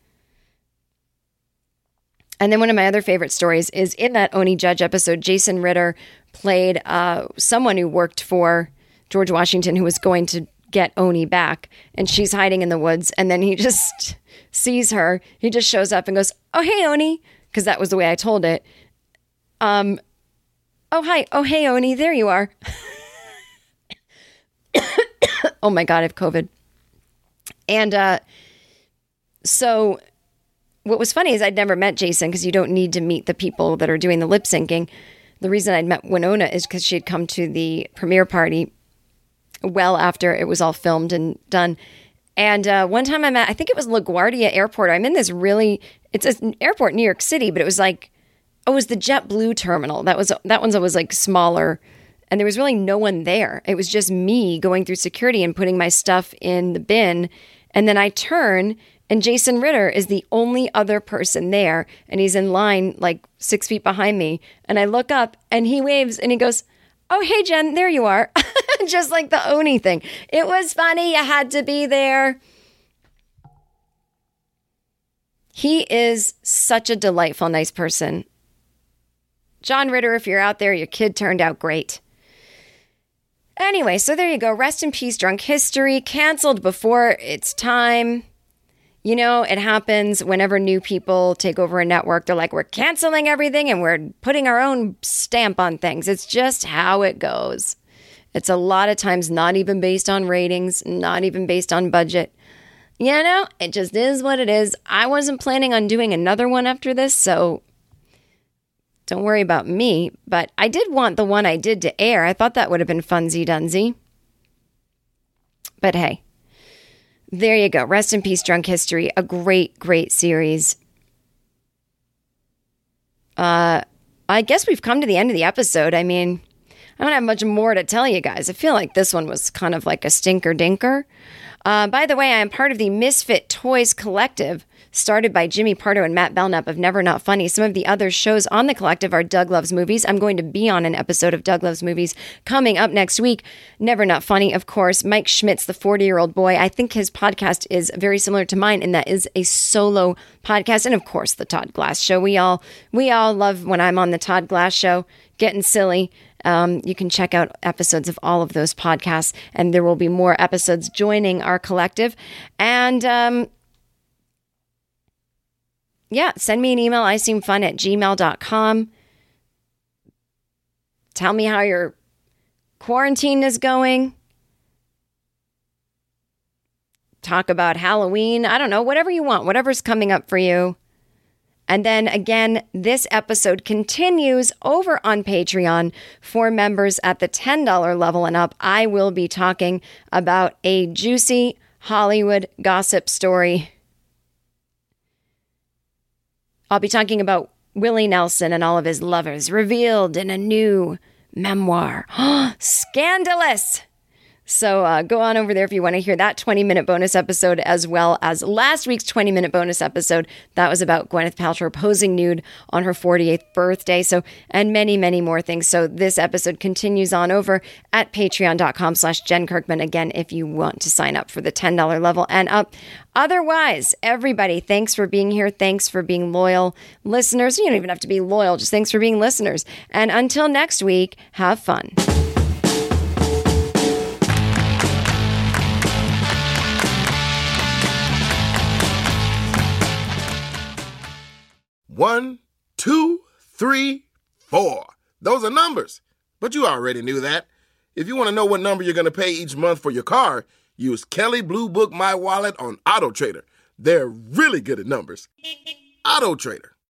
And then one of my other favorite stories is in that Oni Judge episode, Jason Ritter played uh, someone who worked for George Washington who was going to get Oni back. And she's hiding in the woods. And then he just sees her. He just shows up and goes, oh, hey, Oni. Because that was the way I told it. Um, oh, hi. Oh, hey, Oni. There you are. Oh, my God. I have COVID. And uh, so what was funny is I'd never met Jason because you don't need to meet the people that are doing the lip syncing. The reason I'd met Winona is because she had come to the premiere party well after it was all filmed and done. And uh, one time I'm at, I think it was LaGuardia Airport. I'm in this really, it's an airport in New York City, but it was like, oh, it was the JetBlue terminal. That was, that one's was like smaller. And there was really no one there. It was just me going through security and putting my stuff in the bin. And then I turn, and Jason Ritter is the only other person there. And he's in line like six feet behind me. And I look up, and he waves, and he goes, oh, hey, Jen, there you are. Just like the Oni thing. It was funny. You had to be there. He is such a delightful, nice person. John Ritter, if you're out there, your kid turned out great. Anyway, so there you go. Rest in peace, Drunk History. Canceled before its time. You know, it happens whenever new people take over a network. They're like, we're canceling everything and we're putting our own stamp on things. It's just how it goes. It's a lot of times not even based on ratings, not even based on budget. You know, it just is what it is. I wasn't planning on doing another one after this, so don't worry about me. But I did want the one I did to air. I thought that would have been funsy-dunsy. But hey, there you go. Rest in peace, Drunk History. A great, great series. Uh, I guess we've come to the end of the episode. I mean, I don't have much more to tell you guys. I feel like this one was kind of like a stinker dinker. Uh, by the way, I am part of the Misfit Toys Collective, started by Jimmy Pardo and Matt Belknap of Never Not Funny. Some of the other shows on the collective are Doug Loves Movies. I'm going to be on an episode of Doug Loves Movies coming up next week. Never Not Funny, of course. Mike Schmitz, the forty-year-old boy. I think his podcast is very similar to mine, and that is a solo podcast. And of course, the Todd Glass Show. We all we all love when I'm on the Todd Glass Show, getting silly. Um, you can check out episodes of all of those podcasts, and there will be more episodes joining our collective. And um, yeah, send me an email, I seem fun at gmail dot com. Tell me how your quarantine is going. Talk about Halloween. I don't know, whatever you want, whatever's coming up for you. And then again, this episode continues over on Patreon for members at the ten dollars level and up. I will be talking about a juicy Hollywood gossip story. I'll be talking about Willie Nelson and all of his lovers revealed in a new memoir. Scandalous! So uh, go on over there if you want to hear that twenty-minute bonus episode, as well as last week's twenty-minute bonus episode. That was about Gwyneth Paltrow posing nude on her forty-eighth birthday. So, and many, many more things. So this episode continues on over at patreon.com slash Jen Kirkman. Again, if you want to sign up for the ten dollars level and up. Otherwise, everybody, thanks for being here. Thanks for being loyal listeners. You don't even have to be loyal. Just thanks for being listeners. And until next week, have fun. One, two, three, four. Those are numbers. But you already knew that. If you want to know what number you're going to pay each month for your car, use Kelley Blue Book My Wallet on AutoTrader. They're really good at numbers. AutoTrader.